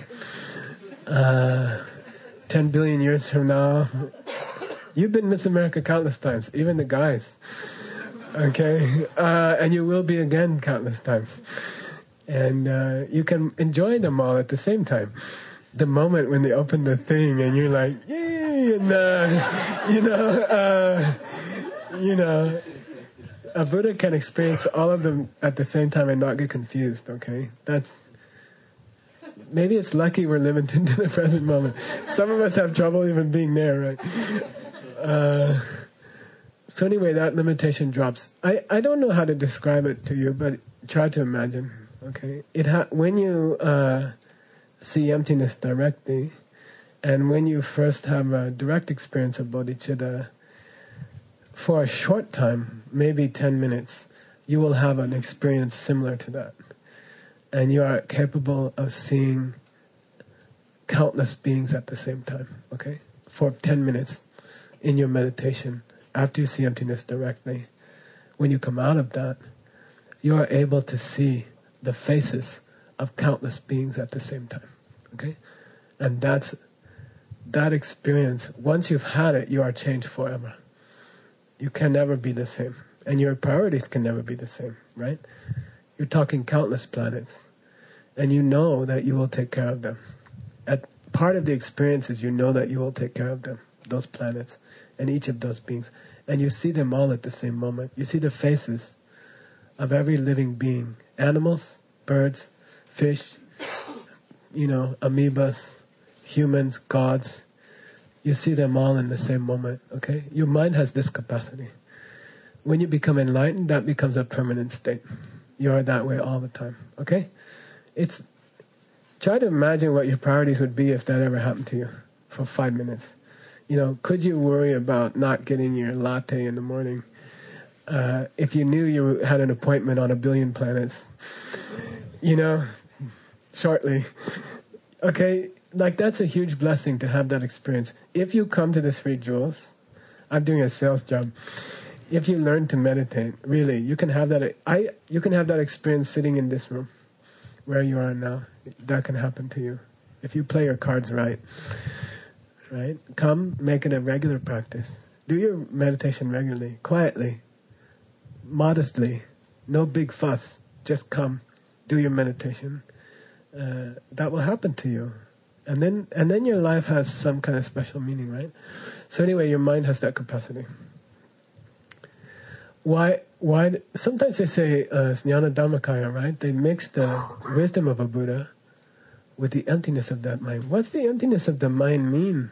Uh, ten billion years from now, you've been Miss America countless times, even the guys. Okay, uh, and you will be again countless times. And uh, you can enjoy them all at the same time. The moment when they open the thing and you're like, yay, and uh, you know, uh, you know, a Buddha can experience all of them at the same time and not get confused. Okay, that's. Maybe it's lucky we're limited to the present moment. Some of us have trouble even being there, right? Uh, so anyway, that limitation drops. I, I don't know how to describe it to you, but try to imagine, okay? It ha- when you uh, see emptiness directly, and when you first have a direct experience of bodhicitta, for a short time, maybe ten minutes, you will have an experience similar to that. And you are capable of seeing countless beings at the same time, okay? For ten minutes in your meditation, after you see emptiness directly, when you come out of that, you are able to see the faces of countless beings at the same time, okay? And that's, that experience, once you've had it, you are changed forever. You can never be the same. And your priorities can never be the same, right? You're talking countless planets, and you know that you will take care of them. At part of the experience is you know that you will take care of them, those planets, and each of those beings. And you see them all at the same moment. You see the faces of every living being, animals, birds, fish, you know, amoebas, humans, gods. You see them all in the same moment, okay? Your mind has this capacity. When you become enlightened, that becomes a permanent state. You are that way all the time, okay? It's, try to imagine what your priorities would be if that ever happened to you for five minutes. You know, could you worry about not getting your latte in the morning uh, if you knew you had an appointment on a billion planets? You know, shortly. Okay, like that's a huge blessing to have that experience. If you come to the Three Jewels, I'm doing a sales job. If you learn to meditate, really, you can have that. I you can have that experience sitting in this room, where you are now. That can happen to you if you play your cards right. Right? Come, make it a regular practice. Do your meditation regularly, quietly, modestly, no big fuss. Just come, do your meditation. Uh, that will happen to you, and then and then your life has some kind of special meaning, right? So anyway, your mind has that capacity. Why why? Sometimes they say uh, Jnana Dhammakaya, right? They mix the wisdom of a Buddha with the emptiness of that mind. What's the emptiness of the mind mean?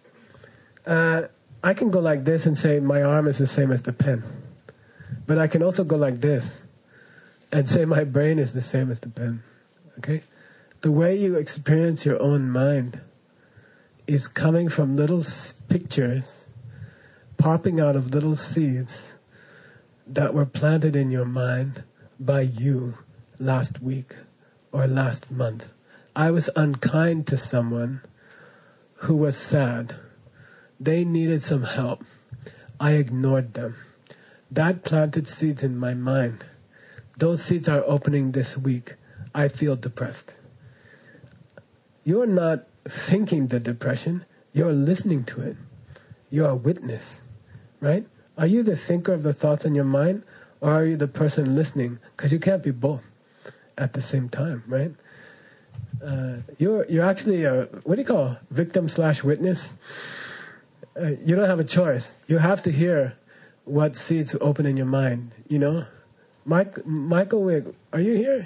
Uh, I can go like this and say my arm is the same as the pen. But I can also go like this and say my brain is the same as the pen. Okay? The way you experience your own mind is coming from little s- pictures popping out of little seeds that were planted in your mind by you last week or last month. I was unkind to someone who was sad. They needed some help. I ignored them. That planted seeds in my mind. Those seeds are opening this week. I feel depressed. You're not thinking the depression. You're listening to it. You're a witness, right? Are you the thinker of the thoughts in your mind, or are you the person listening? Because you can't be both at the same time, right? Uh, you're you're actually a, what do you call, victim slash witness? Uh, you don't have a choice. You have to hear what seeds open in your mind, you know? Mike, Michael Wigg, are you here?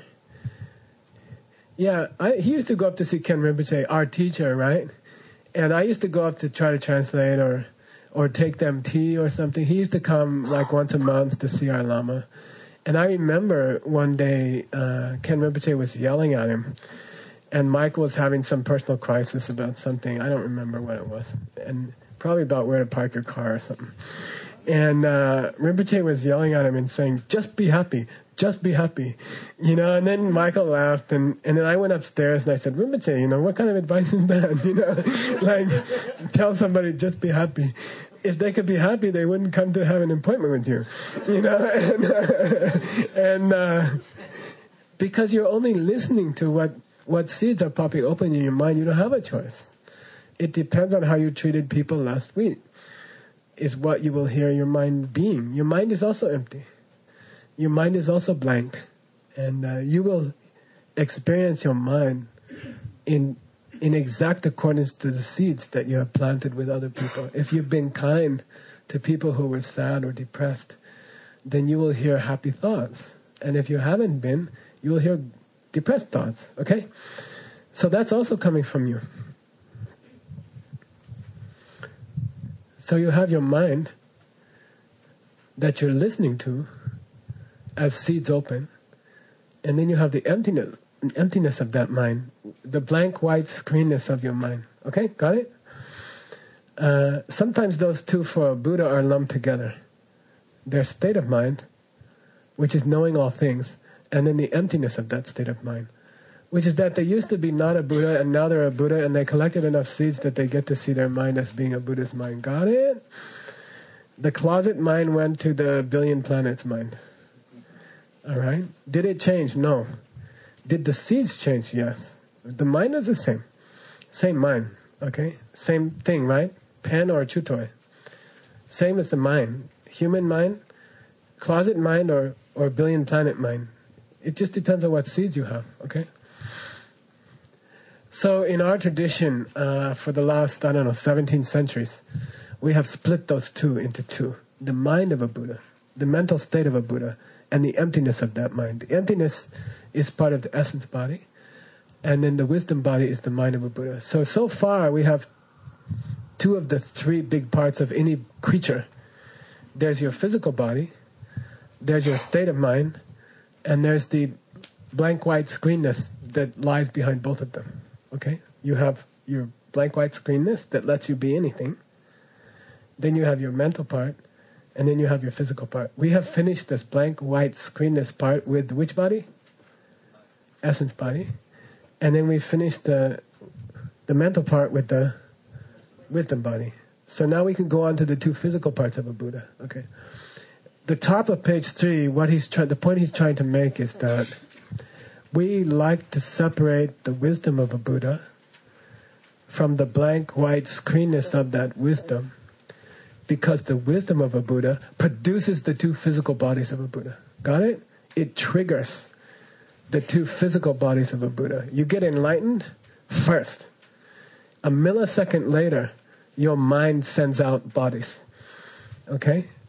Yeah, I, he used to go up to see Ken Rinpoche, our teacher, right? And I used to go up to try to translate or or take them tea or something. He used to come like once a month to see our Lama. And I remember one day uh, Ken Rinpoche was yelling at him. And Michael was having some personal crisis about something. I don't remember what it was. And probably about where to park your car or something. And uh, Rinpoche was yelling at him and saying, just be happy, just be happy. You know, and then Michael laughed, and, and then I went upstairs and I said, Rinpoche, you know, what kind of advice is that? You know, like, tell somebody, just be happy. If they could be happy, they wouldn't come to have an appointment with you. You know, and, uh, and uh, because you're only listening to what, what seeds are popping open in your mind, you don't have a choice. It depends on how you treated people last week. Is what you will hear your mind being. Your mind is also empty. Your mind is also blank. And uh, you will experience your mind in in exact accordance to the seeds that you have planted with other people. If you've been kind to people who were sad or depressed, then you will hear happy thoughts. And if you haven't been, you will hear depressed thoughts. Okay? So that's also coming from you. So you have your mind that you're listening to as seeds open, and then you have the emptiness, emptiness of that mind, the blank white screenness of your mind. Okay, got it? Uh, sometimes those two for a Buddha are lumped together. Their state of mind, which is knowing all things, and then the emptiness of that state of mind, which is that they used to be not a Buddha and now they're a Buddha, and they collected enough seeds that they get to see their mind as being a Buddha's mind. Got it? The closet mind went to the billion planets mind. All right? Did it change? No. Did the seeds change? Yes. The mind is the same. Same mind. Okay? Same thing, right? Pen or chutoi. Same as the mind. Human mind, closet mind, or, or billion planet mind. It just depends on what seeds you have. Okay? So in our tradition, uh, for the last, I don't know, seventeen centuries, we have split those two into two. The mind of a Buddha, the mental state of a Buddha, and the emptiness of that mind. The emptiness is part of the essence body, and then the wisdom body is the mind of a Buddha. So, so far we have two of the three big parts of any creature. There's your physical body, there's your state of mind, and there's the blank white screenness that lies behind both of them. Okay? You have your blank white screenness that lets you be anything. Then you have your mental part, and then you have your physical part. We have finished this blank white screenness part with which body? Essence body. And then we finished the the mental part with the wisdom body. So now we can go on to the two physical parts of a Buddha. Okay. The top of page three, what he's trying, the point he's trying to make is that we like to separate the wisdom of a Buddha from the blank white screenness of that wisdom, because the wisdom of a Buddha produces the two physical bodies of a Buddha. Got it? It triggers the two physical bodies of a Buddha. You get enlightened first. A millisecond later, your mind sends out bodies. Okay?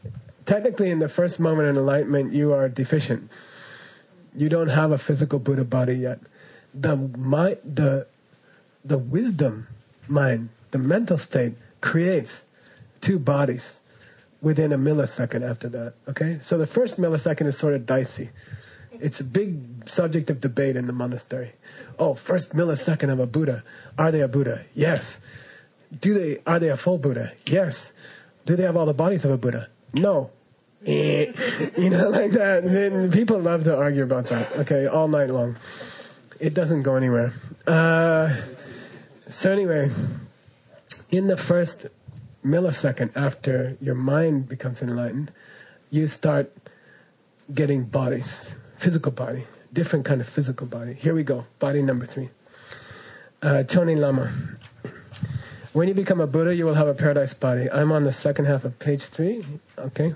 technically in the first moment of enlightenment, you are deficient. You don't have a physical Buddha body yet. The mind, the the wisdom mind, the mental state creates two bodies within a millisecond after that. Okay, so the first millisecond is sort of dicey. It's a big subject of debate in the monastery. Oh, first millisecond of a Buddha. Are they a Buddha? Yes. Do they? Are they a full Buddha? Yes. Do they have all the bodies of a Buddha? No. You know, like that. And people love to argue about that. Okay, all night long. It doesn't go anywhere. Uh, so anyway, in the first millisecond after your mind becomes enlightened, you start getting bodies, physical body, different kind of physical body. Here we go, body number three. Uh, Chonin Lama. When you become a Buddha, you will have a paradise body. I'm on the second half of page three. Okay.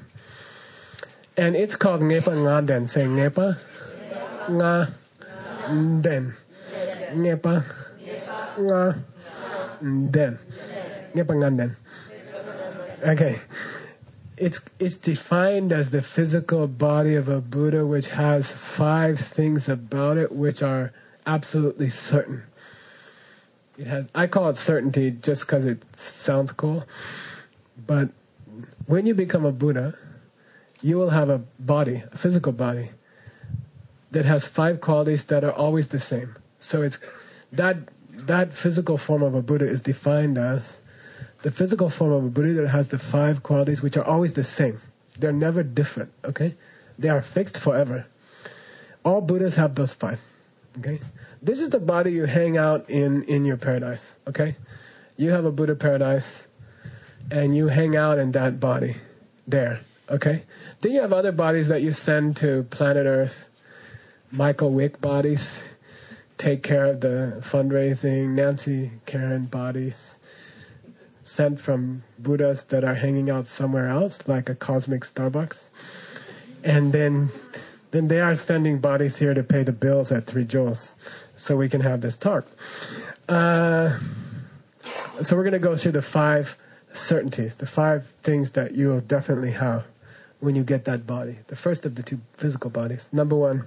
And it's called Ngepa Nga Den. Say Ngepa Nga Den. Ngepa Nga Den. Ngepa Nga Den. Okay. It's it's defined as the physical body of a Buddha which has five things about it which are absolutely certain. It has, I call it certainty just because it sounds cool. But when you become a Buddha, you will have a body, a physical body, that has five qualities that are always the same. So it's that that physical form of a Buddha is defined as the physical form of a Buddha that has the five qualities which are always the same. They're never different, okay? They are fixed forever. All Buddhas have those five, okay? This is the body you hang out in in your paradise, okay? You have a Buddha paradise, and you hang out in that body there, okay? Then you have other bodies that you send to planet Earth, Michael Wick bodies, take care of the fundraising, Nancy Karen bodies, sent from Buddhas that are hanging out somewhere else, like a cosmic Starbucks. And then then they are sending bodies here to pay the bills at Three Jewels, so we can have this talk. Uh, so we're going to go through the five certainties, the five things that you will definitely have when you get that body. The first of the two physical bodies. Number one,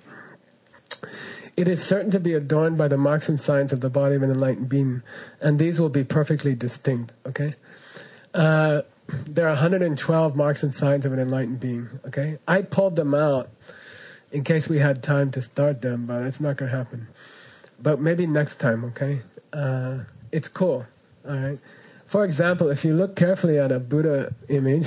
it is certain to be adorned by the marks and signs of the body of an enlightened being, and these will be perfectly distinct, okay? Uh, there are one hundred twelve marks and signs of an enlightened being, okay? I pulled them out in case we had time to start them, but it's not going to happen. But maybe next time, okay? Uh, it's cool, all right? For example, if you look carefully at a Buddha image,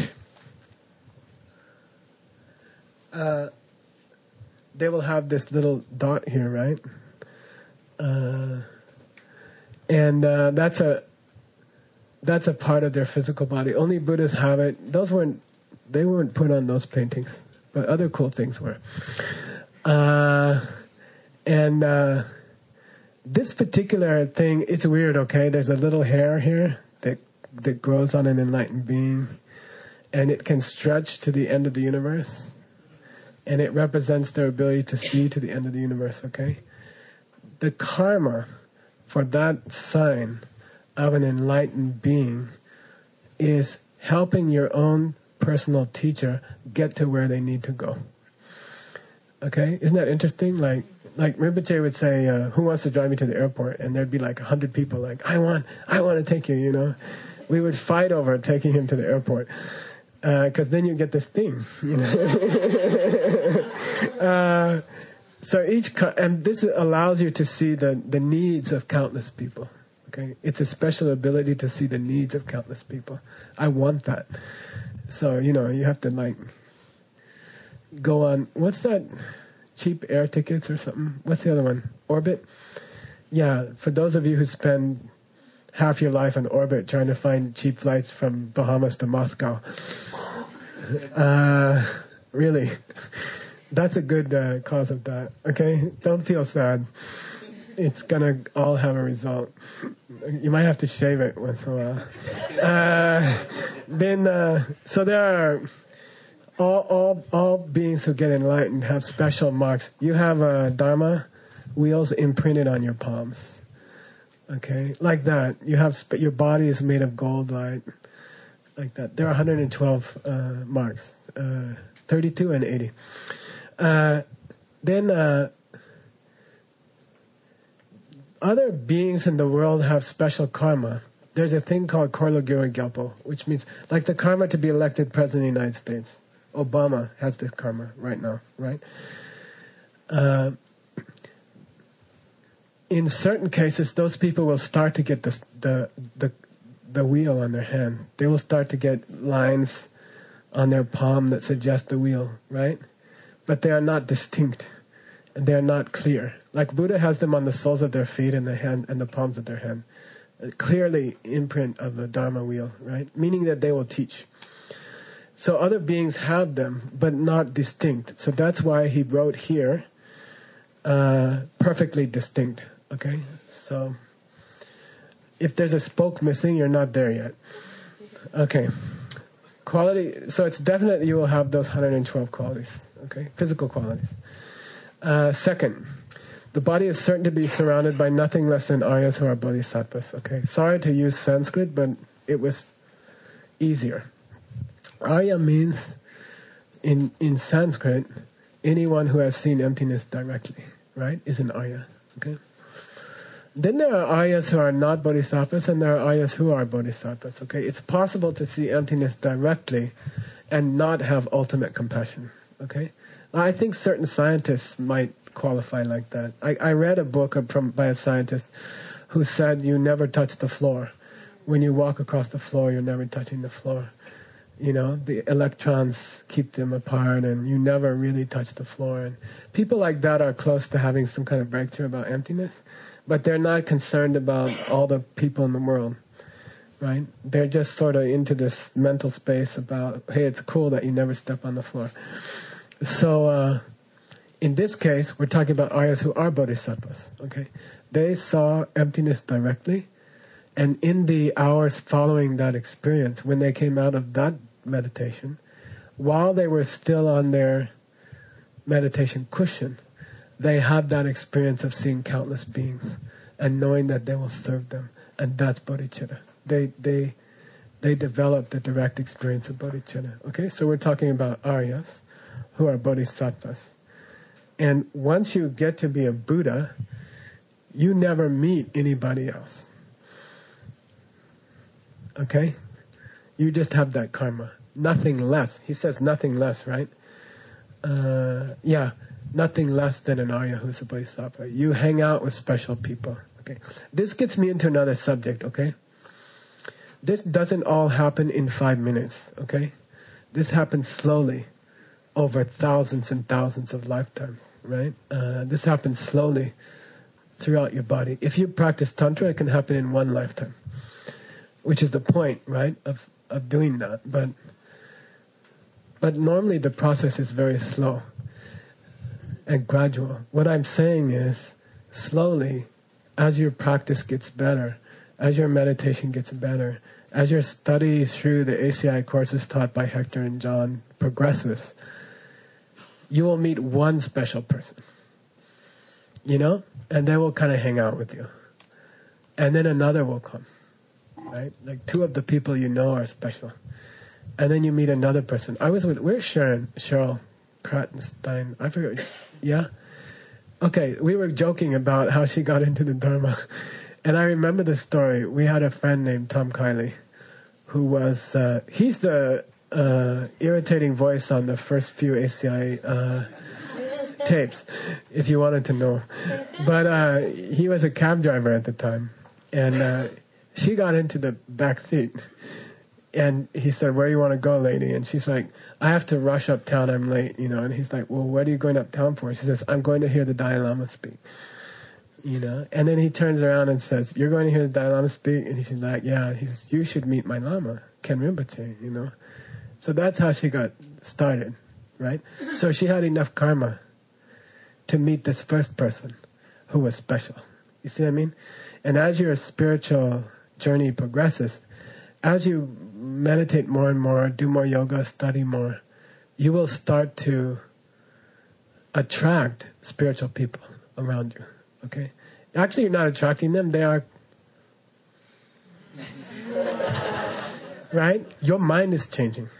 uh, they will have this little dot here, right? Uh, and uh, that's a that's a part of their physical body. Only Buddhas have it. Those weren't they weren't put on those paintings, but other cool things were. Uh, and uh, this particular thing, it's weird. Okay, there's a little hair here that that grows on an enlightened being, and it can stretch to the end of the universe. And it represents their ability to see to the end of the universe, okay? The karma for that sign of an enlightened being is helping your own personal teacher get to where they need to go. Okay? Isn't that interesting? Like, like Rinpoche would say, uh, who wants to drive me to the airport? And there'd be like a hundred people like, I want, I want to take you, you know? We would fight over taking him to the airport. Because uh, then you get this thing, you know. uh, so each, and this allows you to see the, the needs of countless people. Okay, it's a special ability to see the needs of countless people. I want that. So you know, you have to like go on. What's that? Cheap air tickets or something? What's the other one? Orbit. Yeah, for those of you who spend half your life on Orbit trying to find cheap flights from Bahamas to Moscow. Uh, really, that's a good uh, cause of that. Okay, don't feel sad. It's gonna all have a result. You might have to shave it once in a while. Uh, then, uh, so there are all all all beings who get enlightened have special marks. You have a Dharma wheels imprinted on your palms. Okay, like that. You have sp- your body is made of gold, right? Like that. There are one hundred twelve uh, marks uh, thirty-two and eighty. Uh, then uh, other beings in the world have special karma. There's a thing called Korlogyo Gyalpo, which means like the karma to be elected president of the United States. Obama has this karma right now, right? Uh, in certain cases, those people will start to get the, the the the wheel on their hand. They will start to get lines on their palm that suggest the wheel, right? But they are not distinct, and they are not clear. Like Buddha has them on the soles of their feet and the hand and the palms of their hand. A clearly imprint of the Dharma wheel, right? Meaning that they will teach. So other beings have them, but not distinct. So that's why he wrote here, uh, perfectly distinct. Okay? So if there's a spoke missing, you're not there yet. Okay. Quality, so it's definite you will have those one hundred twelve qualities. Okay? Physical qualities. Uh, second, the body is certain to be surrounded by nothing less than Aryas who are bodhisattvas. Okay? Sorry to use Sanskrit, but it was easier. Arya means, in in Sanskrit, anyone who has seen emptiness directly, right, is an Arya. Okay. Then there are Aryas who are not bodhisattvas, and there are Aryas who are bodhisattvas. Okay, it's possible to see emptiness directly, and not have ultimate compassion. Okay, I think certain scientists might qualify like that. I, I read a book from by a scientist who said you never touch the floor. When you walk across the floor, you're never touching the floor. You know, the electrons keep them apart, and you never really touch the floor. And people like that are close to having some kind of breakthrough about emptiness, but they're not concerned about all the people in the world, right? They're just sort of into this mental space about, hey, it's cool that you never step on the floor. So, uh, in this case, we're talking about Aryas who are bodhisattvas, okay? They saw emptiness directly, and in the hours following that experience, when they came out of that meditation, while they were still on their meditation cushion, they had that experience of seeing countless beings and knowing that they will serve them, and that's bodhicitta. They they they developed the direct experience of bodhicitta. Okay, so we're talking about Aryas who are bodhisattvas, and once you get to be a Buddha, you never meet anybody else. Okay? You just have that karma. Nothing less. He says nothing less, right? Uh, yeah, nothing less than an Arya who's a bodhisattva. You hang out with special people. Okay? This gets me into another subject, okay? This doesn't all happen in five minutes, okay? This happens slowly over thousands and thousands of lifetimes, right? Uh, this happens slowly throughout your body. If you practice Tantra, it can happen in one lifetime. Which is the point, right, of, of doing that. But but normally the process is very slow and gradual. What I'm saying is, slowly, as your practice gets better, as your meditation gets better, as your study through the A C I courses taught by Hector and John progresses, you will meet one special person, you know, and they will kind of hang out with you. And then another will come. Right? Like two of the people you know are special. And then you meet another person. I was with, where's Sharon? Cheryl Krattenstein. I forget. Yeah? Okay, we were joking about how she got into the Dharma. And I remember the story. We had a friend named Tom Kiley, who was, uh, he's the uh, irritating voice on the first few A C I uh, tapes, if you wanted to know. But uh, he was a cab driver at the time. And uh, she got into the back seat, and he said, "Where do you want to go, lady?" And she's like, "I have to rush uptown. I'm late, you know." And he's like, "Well, what are you going uptown for?" She says, "I'm going to hear the Dalai Lama speak." You know, and then he turns around and says, "You're going to hear the Dalai Lama speak?" And she's like, "Yeah." He says, "You should meet my Lama, Ken Rinpoche." You know, so that's how she got started, right? So she had enough karma to meet this first person who was special. You see what I mean? And as your spiritual journey progresses, as you meditate more and more, do more yoga, study more, you will start to attract spiritual people around you. Okay? Actually, you're not attracting them, they are. Right? Your mind is changing.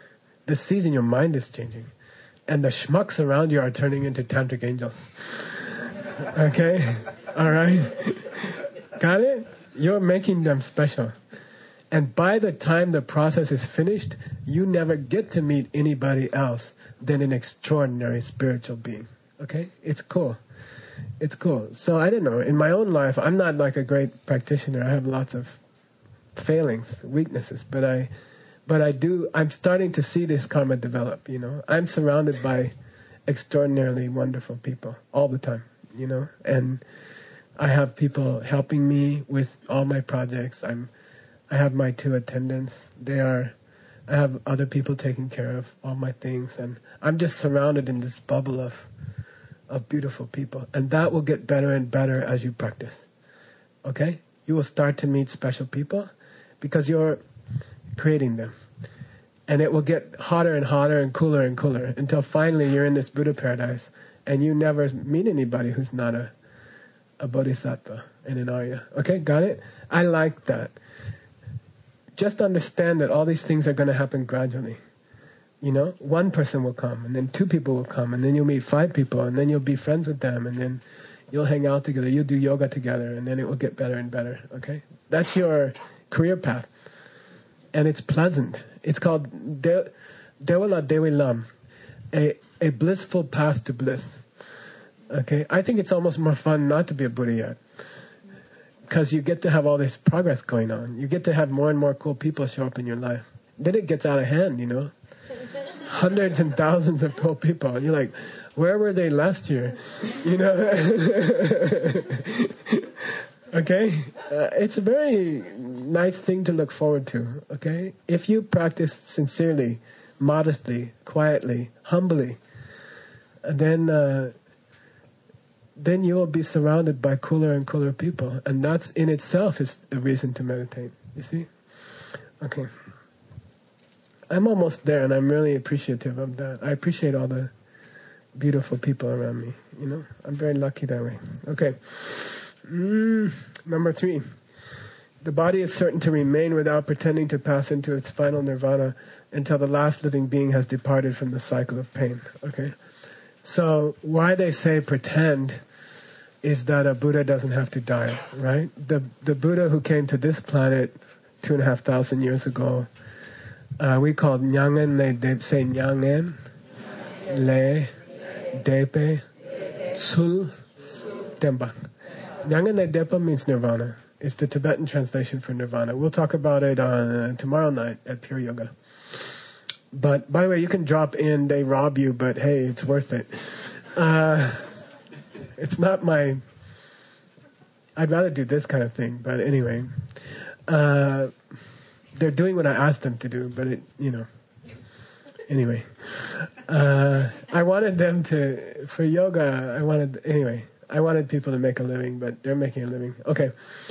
the seeds in your mind is changing. And the schmucks around you are turning into tantric angels. Okay? All right? Got it? You're making them special. And by the time the process is finished, you never get to meet anybody else than an extraordinary spiritual being. Okay? It's cool. It's cool. So I don't know. In my own life, I'm not like a great practitioner. I have lots of failings, weaknesses, but I... But I do, I'm starting to see this karma develop, you know. I'm surrounded by extraordinarily wonderful people all the time, you know. And I have people helping me with all my projects. I'm, I have my two attendants. They are, I have other people taking care of all my things. And I'm just surrounded in this bubble of, of beautiful people. And that will get better and better as you practice, okay? You will start to meet special people because you're creating them. And it will get hotter and hotter and cooler and cooler until finally you're in this Buddha paradise and you never meet anybody who's not a, a bodhisattva and an Arya. Okay, got it? I like that. Just understand that all these things are going to happen gradually. You know, one person will come and then two people will come and then you'll meet five people and then you'll be friends with them and then you'll hang out together, you'll do yoga together and then it will get better and better. Okay? That's your career path. And it's pleasant. It's called De- Dewala Dewi Lam, a, a blissful path to bliss. Okay? I think it's almost more fun not to be a Buddha yet. Because you get to have all this progress going on. You get to have more and more cool people show up in your life. Then it gets out of hand, you know. Hundreds and thousands of cool people. And you're like, where were they last year? You know? Okay? Uh, it's a very nice thing to look forward to, okay? If you practice sincerely, modestly, quietly, humbly, then uh, then you will be surrounded by cooler and cooler people. And that's in itself is a reason to meditate, you see? Okay. I'm almost there and I'm really appreciative of that. I appreciate all the beautiful people around me, you know? I'm very lucky that way. Okay. Mm, number three, the body is certain to remain without pretending to pass into its final nirvana until the last living being has departed from the cycle of pain. Okay, so why they say pretend is that a Buddha doesn't have to die, right? The the Buddha who came to this planet two and a half thousand years ago, uh, we called Nyangen Le. They say Nyangen Le Depe Sul Temba. Nyangen Depa means nirvana. It's the Tibetan translation for nirvana. We'll talk about it uh, tomorrow night at Pure Yoga. But, by the way, you can drop in. They rob you, but hey, it's worth it. Uh, it's not my... I'd rather do this kind of thing, but anyway. Uh, they're doing what I asked them to do, but it, you know. Anyway. Uh, I wanted them to... For yoga, I wanted... Anyway. I wanted people to make a living, but they're making a living. Okay.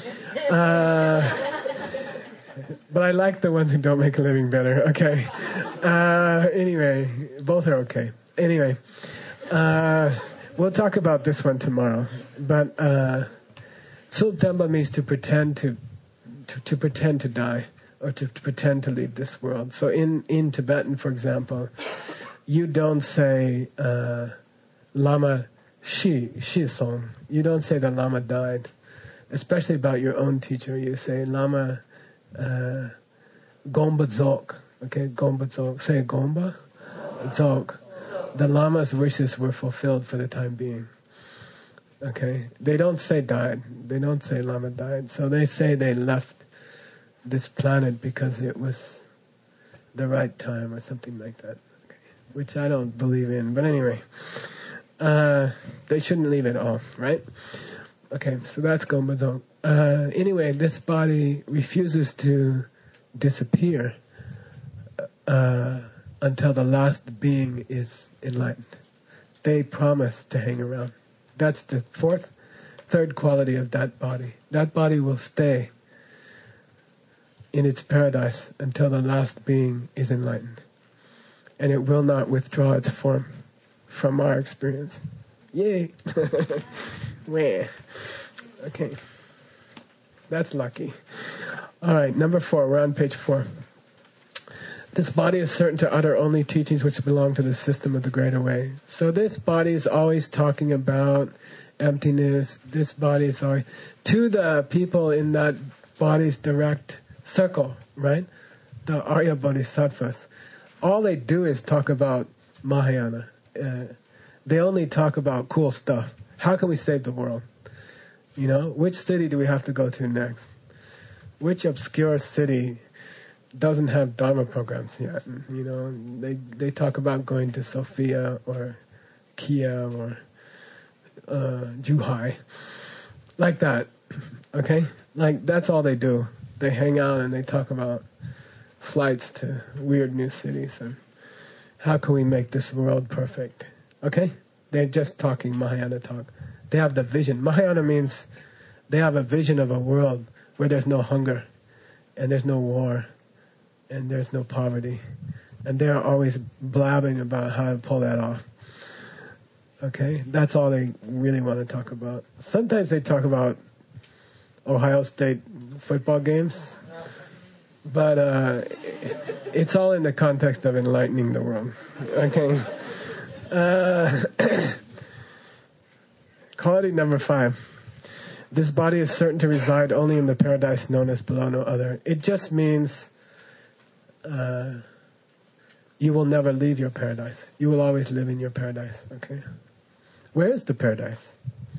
Uh, but I like the ones who don't make a living better. Okay. Uh, anyway, both are okay. Anyway, uh, we'll talk about this one tomorrow. But uh, Sultemba means to pretend to, to, to pretend to die or to, to pretend to leave this world. So in, in Tibetan, for example, you don't say uh, Lama Shi, Shi Song. You don't say the Lama died. Especially about your own teacher. You say Lama uh, Gomba Dzog. Okay, Gomba Dzog. Say Gomba Dzog. The Lama's wishes were fulfilled for the time being. Okay? They don't say died. They don't say Lama died. So they say they left this planet because it was the right time or something like that. Okay? Which I don't believe in. But anyway. Uh, they shouldn't leave at all, right? Okay, so that's Gomba Dzog. Uh, anyway, this body refuses to disappear uh, until the last being is enlightened. They promise to hang around. That's the fourth, third quality of that body. That body will stay in its paradise until the last being is enlightened. And it will not withdraw its form. From our experience. Yay! Where? Okay. That's lucky. All right, number four. We're on page four. This body is certain to utter only teachings which belong to the system of the greater way. So this body is always talking about emptiness. This body is always, to the people in that body's direct circle, right? The Arya Bodhisattvas. All they do is talk about Mahayana. Uh, they only talk about cool stuff. How can we save the world? You know, which city do we have to go to next? Which obscure city doesn't have Dharma programs yet? You know, they they talk about going to Sofia or Kiev or uh, Zhuhai, like that. Okay, like that's all they do. They hang out and they talk about flights to weird new cities and how can we make this world perfect. Okay, they're just talking Mahayana talk. They have the vision. Mahayana means they have a vision of a world where there's no hunger and there's no war and there's no poverty. And they're always blabbing about how to pull that off. Okay? That's all they really want to talk about. Sometimes they talk about Ohio State football games, but uh, it's all in the context of enlightening the world. Okay? Uh, quality number five. This body is certain to reside only in the paradise known as below no other. It just means uh, you will never leave your paradise. You will always live in your paradise. Okay? Where is the paradise?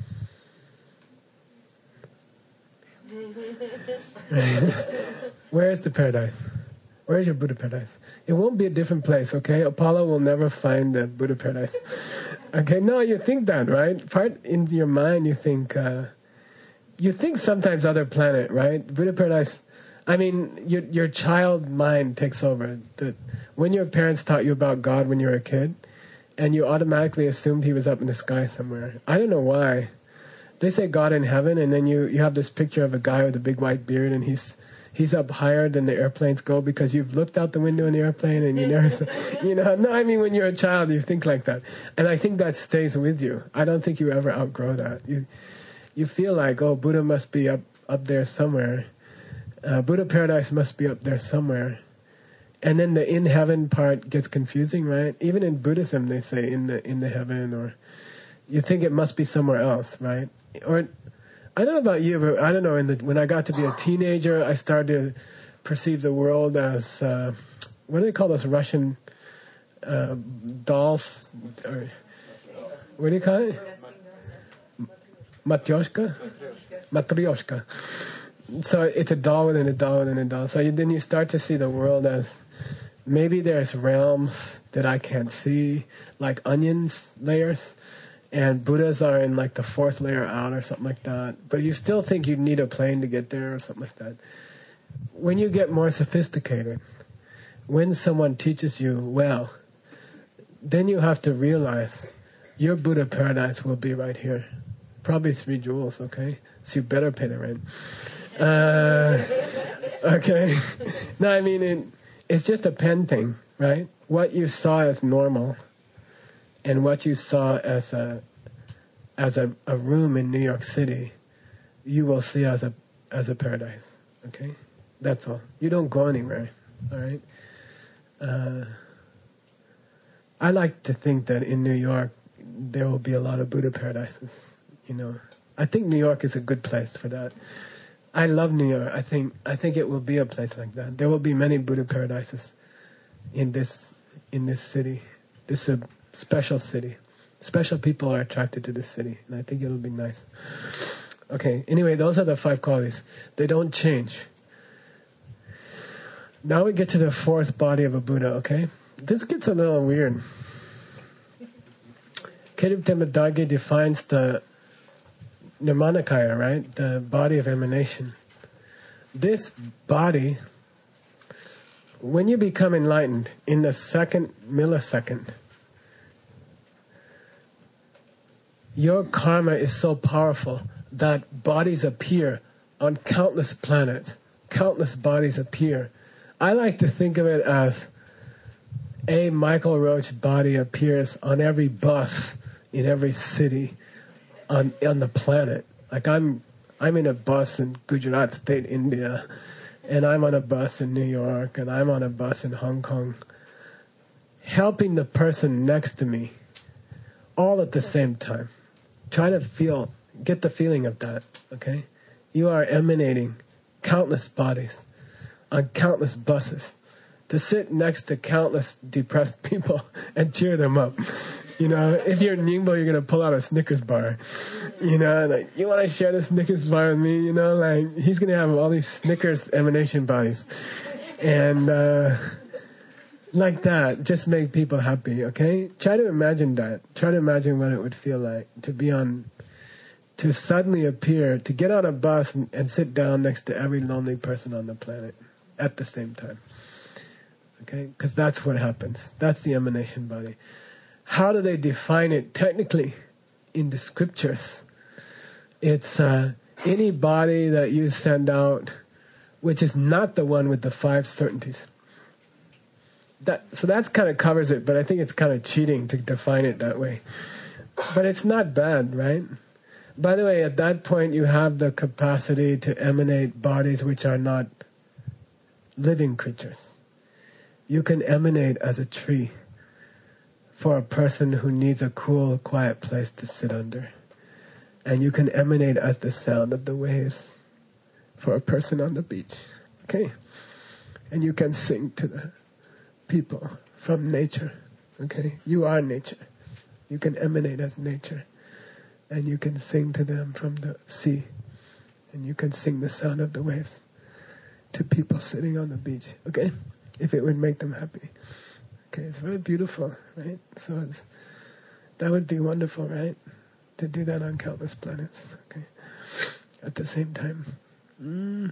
Where is the paradise? Where is your Buddha paradise? It won't be a different place, okay? Apollo will never find the Buddha paradise. Okay, no, you think that, right? Part in your mind, you think, uh, you think sometimes other planet, right? Buddha paradise, I mean, your your child mind takes over. That when your parents taught you about God when you were a kid, and you automatically assumed he was up in the sky somewhere. I don't know why. They say God in heaven, and then you, you have this picture of a guy with a big white beard, and he's he's up higher than the airplanes go because you've looked out the window in the airplane and you never, you know. No, I mean when you're a child, you think like that, and I think that stays with you. I don't think you ever outgrow that. You you feel like, oh, Buddha must be up up there somewhere. Uh, Buddha paradise must be up there somewhere. And then the in heaven part gets confusing, right? Even in Buddhism, they say in the in the heaven, or you think it must be somewhere else, right? Or I don't know about you, but I don't know. In the when I got to be a teenager, I started to perceive the world as uh, what do they call those Russian uh, dolls? Or what do you call it? Matryoshka? Matryoshka. So it's a doll within a doll within a doll. So you, then you start to see the world as maybe there's realms that I can't see, like onions layers, and Buddhas are in like the fourth layer out or something like that. But you still think you need a plane to get there or something like that. When you get more sophisticated, when someone teaches you well, then you have to realize your Buddha paradise will be right here. Probably three jewels, okay? So you better pay the rent. Uh, okay. No, I mean, it, it's just a pen thing, right? What you saw as normal and what you saw as a as a, a room in New York City, you will see as a as a paradise, okay? That's all. You don't go anywhere, all right? Uh, I like to think that in New York, there will be a lot of Buddha paradises, you know. I think New York is a good place for that. I love New York. I think I think it will be a place like that. There will be many Buddha paradises in this in this city. This is a special city. Special people are attracted to this city, and I think it'll be nice. Okay, anyway, those are the five qualities. They don't change. Now we get to the fourth body of a Buddha, okay? This gets a little weird. Kirtipatema Dargye defines the Nirmanakaya, right? The body of emanation. This body, when you become enlightened in the second millisecond, your karma is so powerful that bodies appear on countless planets. Countless bodies appear. I like to think of it as a Michael Roach body appears on every bus in every city on on the planet. Like I'm I'm in a bus in Gujarat State, India, and I'm on a bus in New York, and I'm on a bus in Hong Kong, helping the person next to me all at the same time. Try to feel, get the feeling of that, okay? You are emanating countless bodies on countless buses to sit next to countless depressed people and cheer them up. You know, if you're Ningbo, you're going to pull out a Snickers bar. You know, like, you want to share the Snickers bar with me? You know, like, he's going to have all these Snickers emanation bodies. And, uh, like that, just make people happy, okay? Try to imagine that. Try to imagine what it would feel like to be on, to suddenly appear, to get on a bus and, and sit down next to every lonely person on the planet at the same time. Okay? Because that's what happens. That's the emanation body. How do they define it technically in the scriptures? It's uh, any body that you send out, which is not the one with the five certainties. That, so that kind of covers it, but I think it's kind of cheating to define it that way. But it's not bad, right? By the way, at that point you have the capacity to emanate bodies which are not living creatures. You can emanate as a tree for a person who needs a cool, quiet place to sit under. And you can emanate as the sound of the waves for a person on the beach. Okay? And you can sing to the people from nature. Okay? You are nature. You can emanate as nature. And you can sing to them from the sea. And you can sing the sound of the waves to people sitting on the beach. Okay? If it would make them happy. Okay, it's very beautiful, right? So it's, that would be wonderful, right? To do that on countless planets, okay? At the same time. Mm.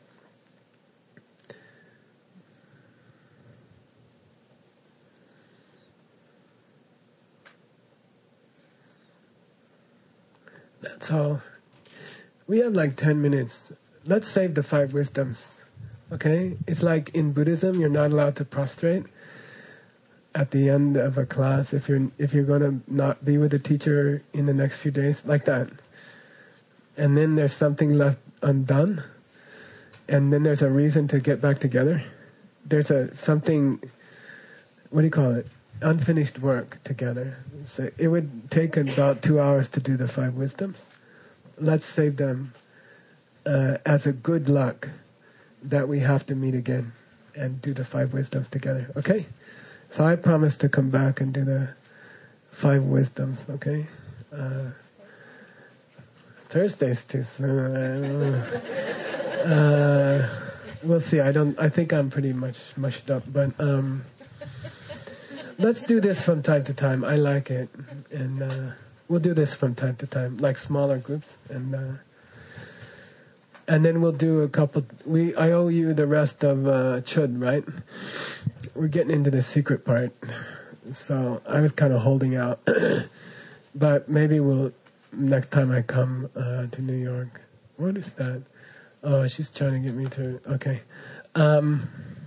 That's all. We have like ten minutes. Let's save the five wisdoms, okay? It's like in Buddhism, you're not allowed to prostrate at the end of a class if you're if you're going to not be with the teacher in the next few days, like that. And then there's something left undone, and then there's a reason to get back together. There's a something, what do you call it? Unfinished work together. So it would take about two hours to do the five wisdoms. Let's save them uh, as a good luck that we have to meet again and do the five wisdoms together. Okay? So I promise to come back and do the five wisdoms, okay? Uh, Thursday's too soon. Uh, we'll see. I don't. I think I'm pretty much mushed up, but um, let's do this from time to time. I like it, and uh, we'll do this from time to time, like smaller groups, and uh, and then we'll do a couple. We I owe you the rest of uh, Chud, right? We're getting into the secret part, so I was kind of holding out. But maybe we'll, next time I come uh, to New York. What is that? Oh, she's trying to get me to, okay. Um,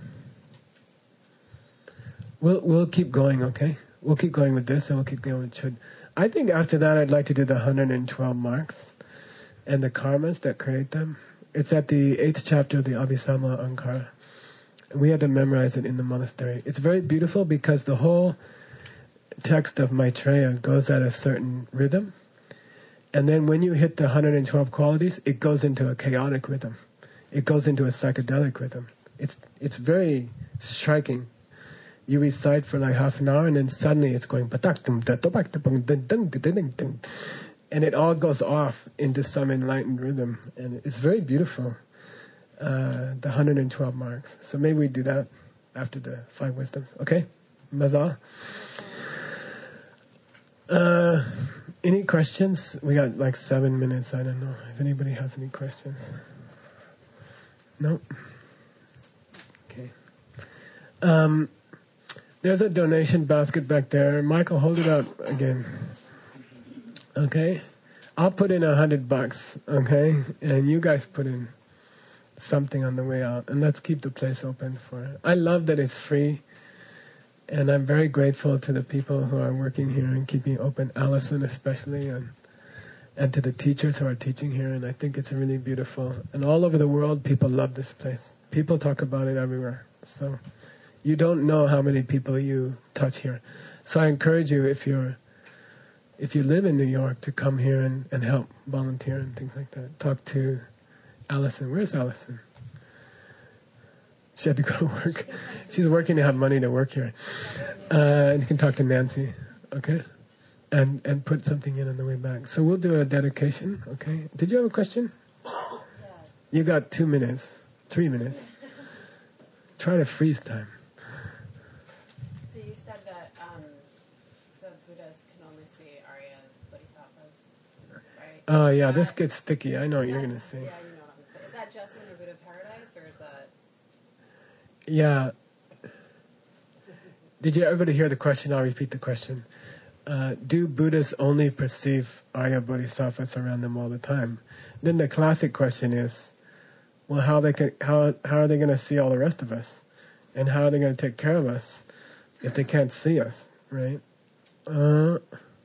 we'll we'll keep going, okay? We'll keep going with this, and we'll keep going with Chud. I think after that I'd like to do the one hundred twelve marks and the karmas that create them. It's at the eighth chapter of the Abhisamala Ankara. We had to memorize it in the monastery. It's very beautiful because the whole text of Maitreya goes at a certain rhythm. And then when you hit the one hundred twelve qualities, it goes into a chaotic rhythm. It goes into a psychedelic rhythm. It's it's very striking. You recite for like half an hour and then suddenly it's going and it all goes off into some enlightened rhythm. And it's very beautiful. Uh, the one hundred twelve marks. So maybe we do that after the five wisdoms. Okay? Mazal? Uh, any questions? We got like seven minutes. I don't know if anybody has any questions. No? Okay. Um, there's a donation basket back there. Michael, hold it up again. Okay? I'll put in a hundred bucks. Okay? And you guys put in something on the way out, and let's keep the place open for it. I love that it's free, and I'm very grateful to the people who are working here and keeping open, Allison especially, and and to the teachers who are teaching here, and I think it's really beautiful. And all over the world, people love this place. People talk about it everywhere. So you don't know how many people you touch here. So I encourage you, if you're if you live in New York, to come here and, and help volunteer and things like that. Talk to Allison. Where's Allison? She had to go to work. She's working to have money to work here. Uh, and you can talk to Nancy, okay? And and put something in on the way back. So we'll do a dedication, okay? Did you have a question? You got two minutes, three minutes. Try to freeze time. So you said that um, the Buddhas can only see Arya Bodhisattvas, right? Oh, yeah, this gets sticky. I know what you're going to say. Yeah, you know what I'm going to say. Is that just in your Buddha paradise, or is that... Yeah. Did you everybody hear the question? I'll repeat the question. Uh, do Buddhists only perceive Arya Bodhisattvas around them all the time? Then the classic question is, well, how they can, how how are they going to see all the rest of us, and how are they going to take care of us if they can't see us, right? Uh,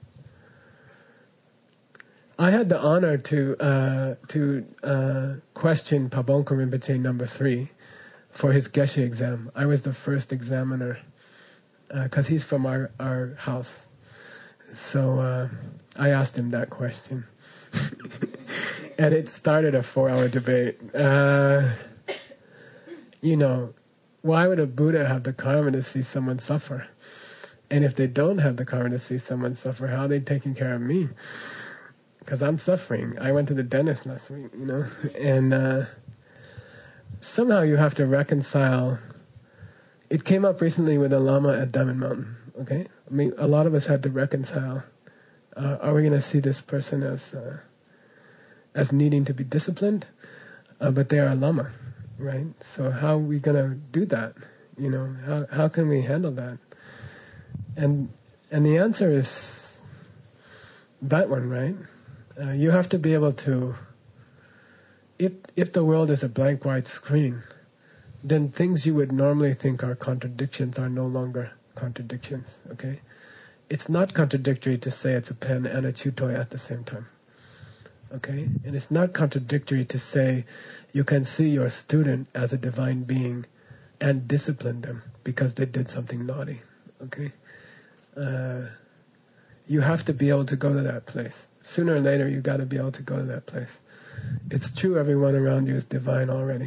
I had the honor to uh, to uh, question Pabonko Rinpoche number three for his Geshe exam. I was the first examiner because uh, he's from our our house, so uh, I asked him that question. And it started a four-hour debate. Uh, you know, why would a Buddha have the karma to see someone suffer? And if they don't have the karma to see someone suffer, how are they taking care of me? Because I'm suffering. I went to the dentist last week, you know. And uh, somehow you have to reconcile. It came up recently with a Lama at Diamond Mountain, okay? I mean, a lot of us had to reconcile. Uh, are we going to see this person as... Uh, as needing to be disciplined, uh, but they are a Lama, right? So how are we going to do that? You know, how how can we handle that? And and the answer is that one, right? Uh, you have to be able to, if if the world is a blank white screen, then things you would normally think are contradictions are no longer contradictions, okay? It's not contradictory to say it's a pen and a chew toy at the same time. Okay? And it's not contradictory to say you can see your student as a divine being and discipline them because they did something naughty. Okay? Uh, you have to be able to go to that place. Sooner or later, you've got to be able to go to that place. It's true everyone around you is divine already.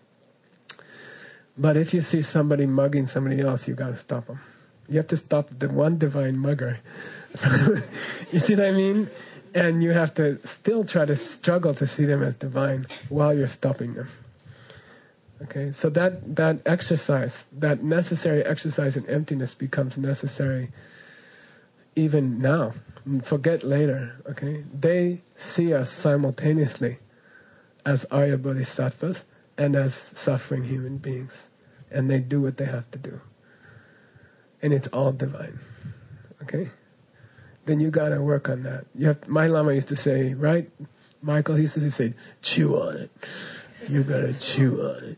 But if you see somebody mugging somebody else, you've got to stop them. You have to stop the one divine mugger. You see what I mean? And you have to still try to struggle to see them as divine while you're stopping them. Okay, so that, that exercise, that necessary exercise in emptiness becomes necessary even now. Forget later, okay? They see us simultaneously as Arya Bodhisattvas and as suffering human beings. And they do what they have to do. And it's all divine, okay? Then you got to work on that. You have, my Lama used to say, right? Michael, he used to say, chew on it. You got to chew on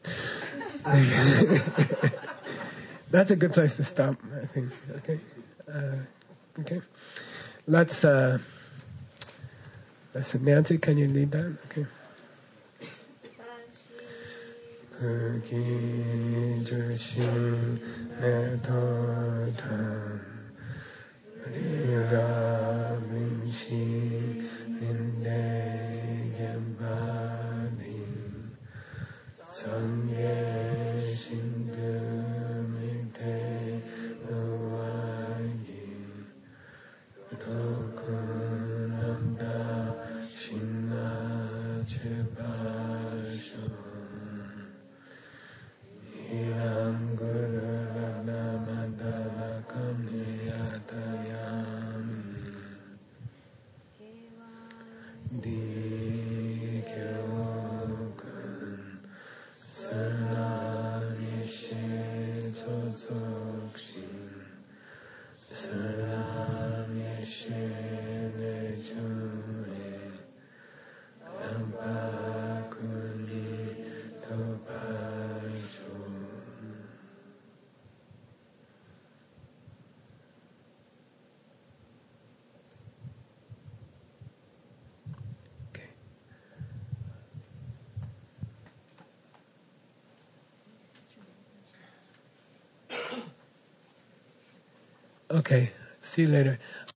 it. That's a good place to stop, I think. Okay? Uh, okay? Let's, uh, let's, Nancy, can you lead that? Okay. Rira Vinci Ninde Gambadi Sangye Shindu Mite Uwagi Rokunamda Shinna Chebasho Iram Guru Rana Mandala Kamniyataya Di Kyokan Sa Okay. See you later.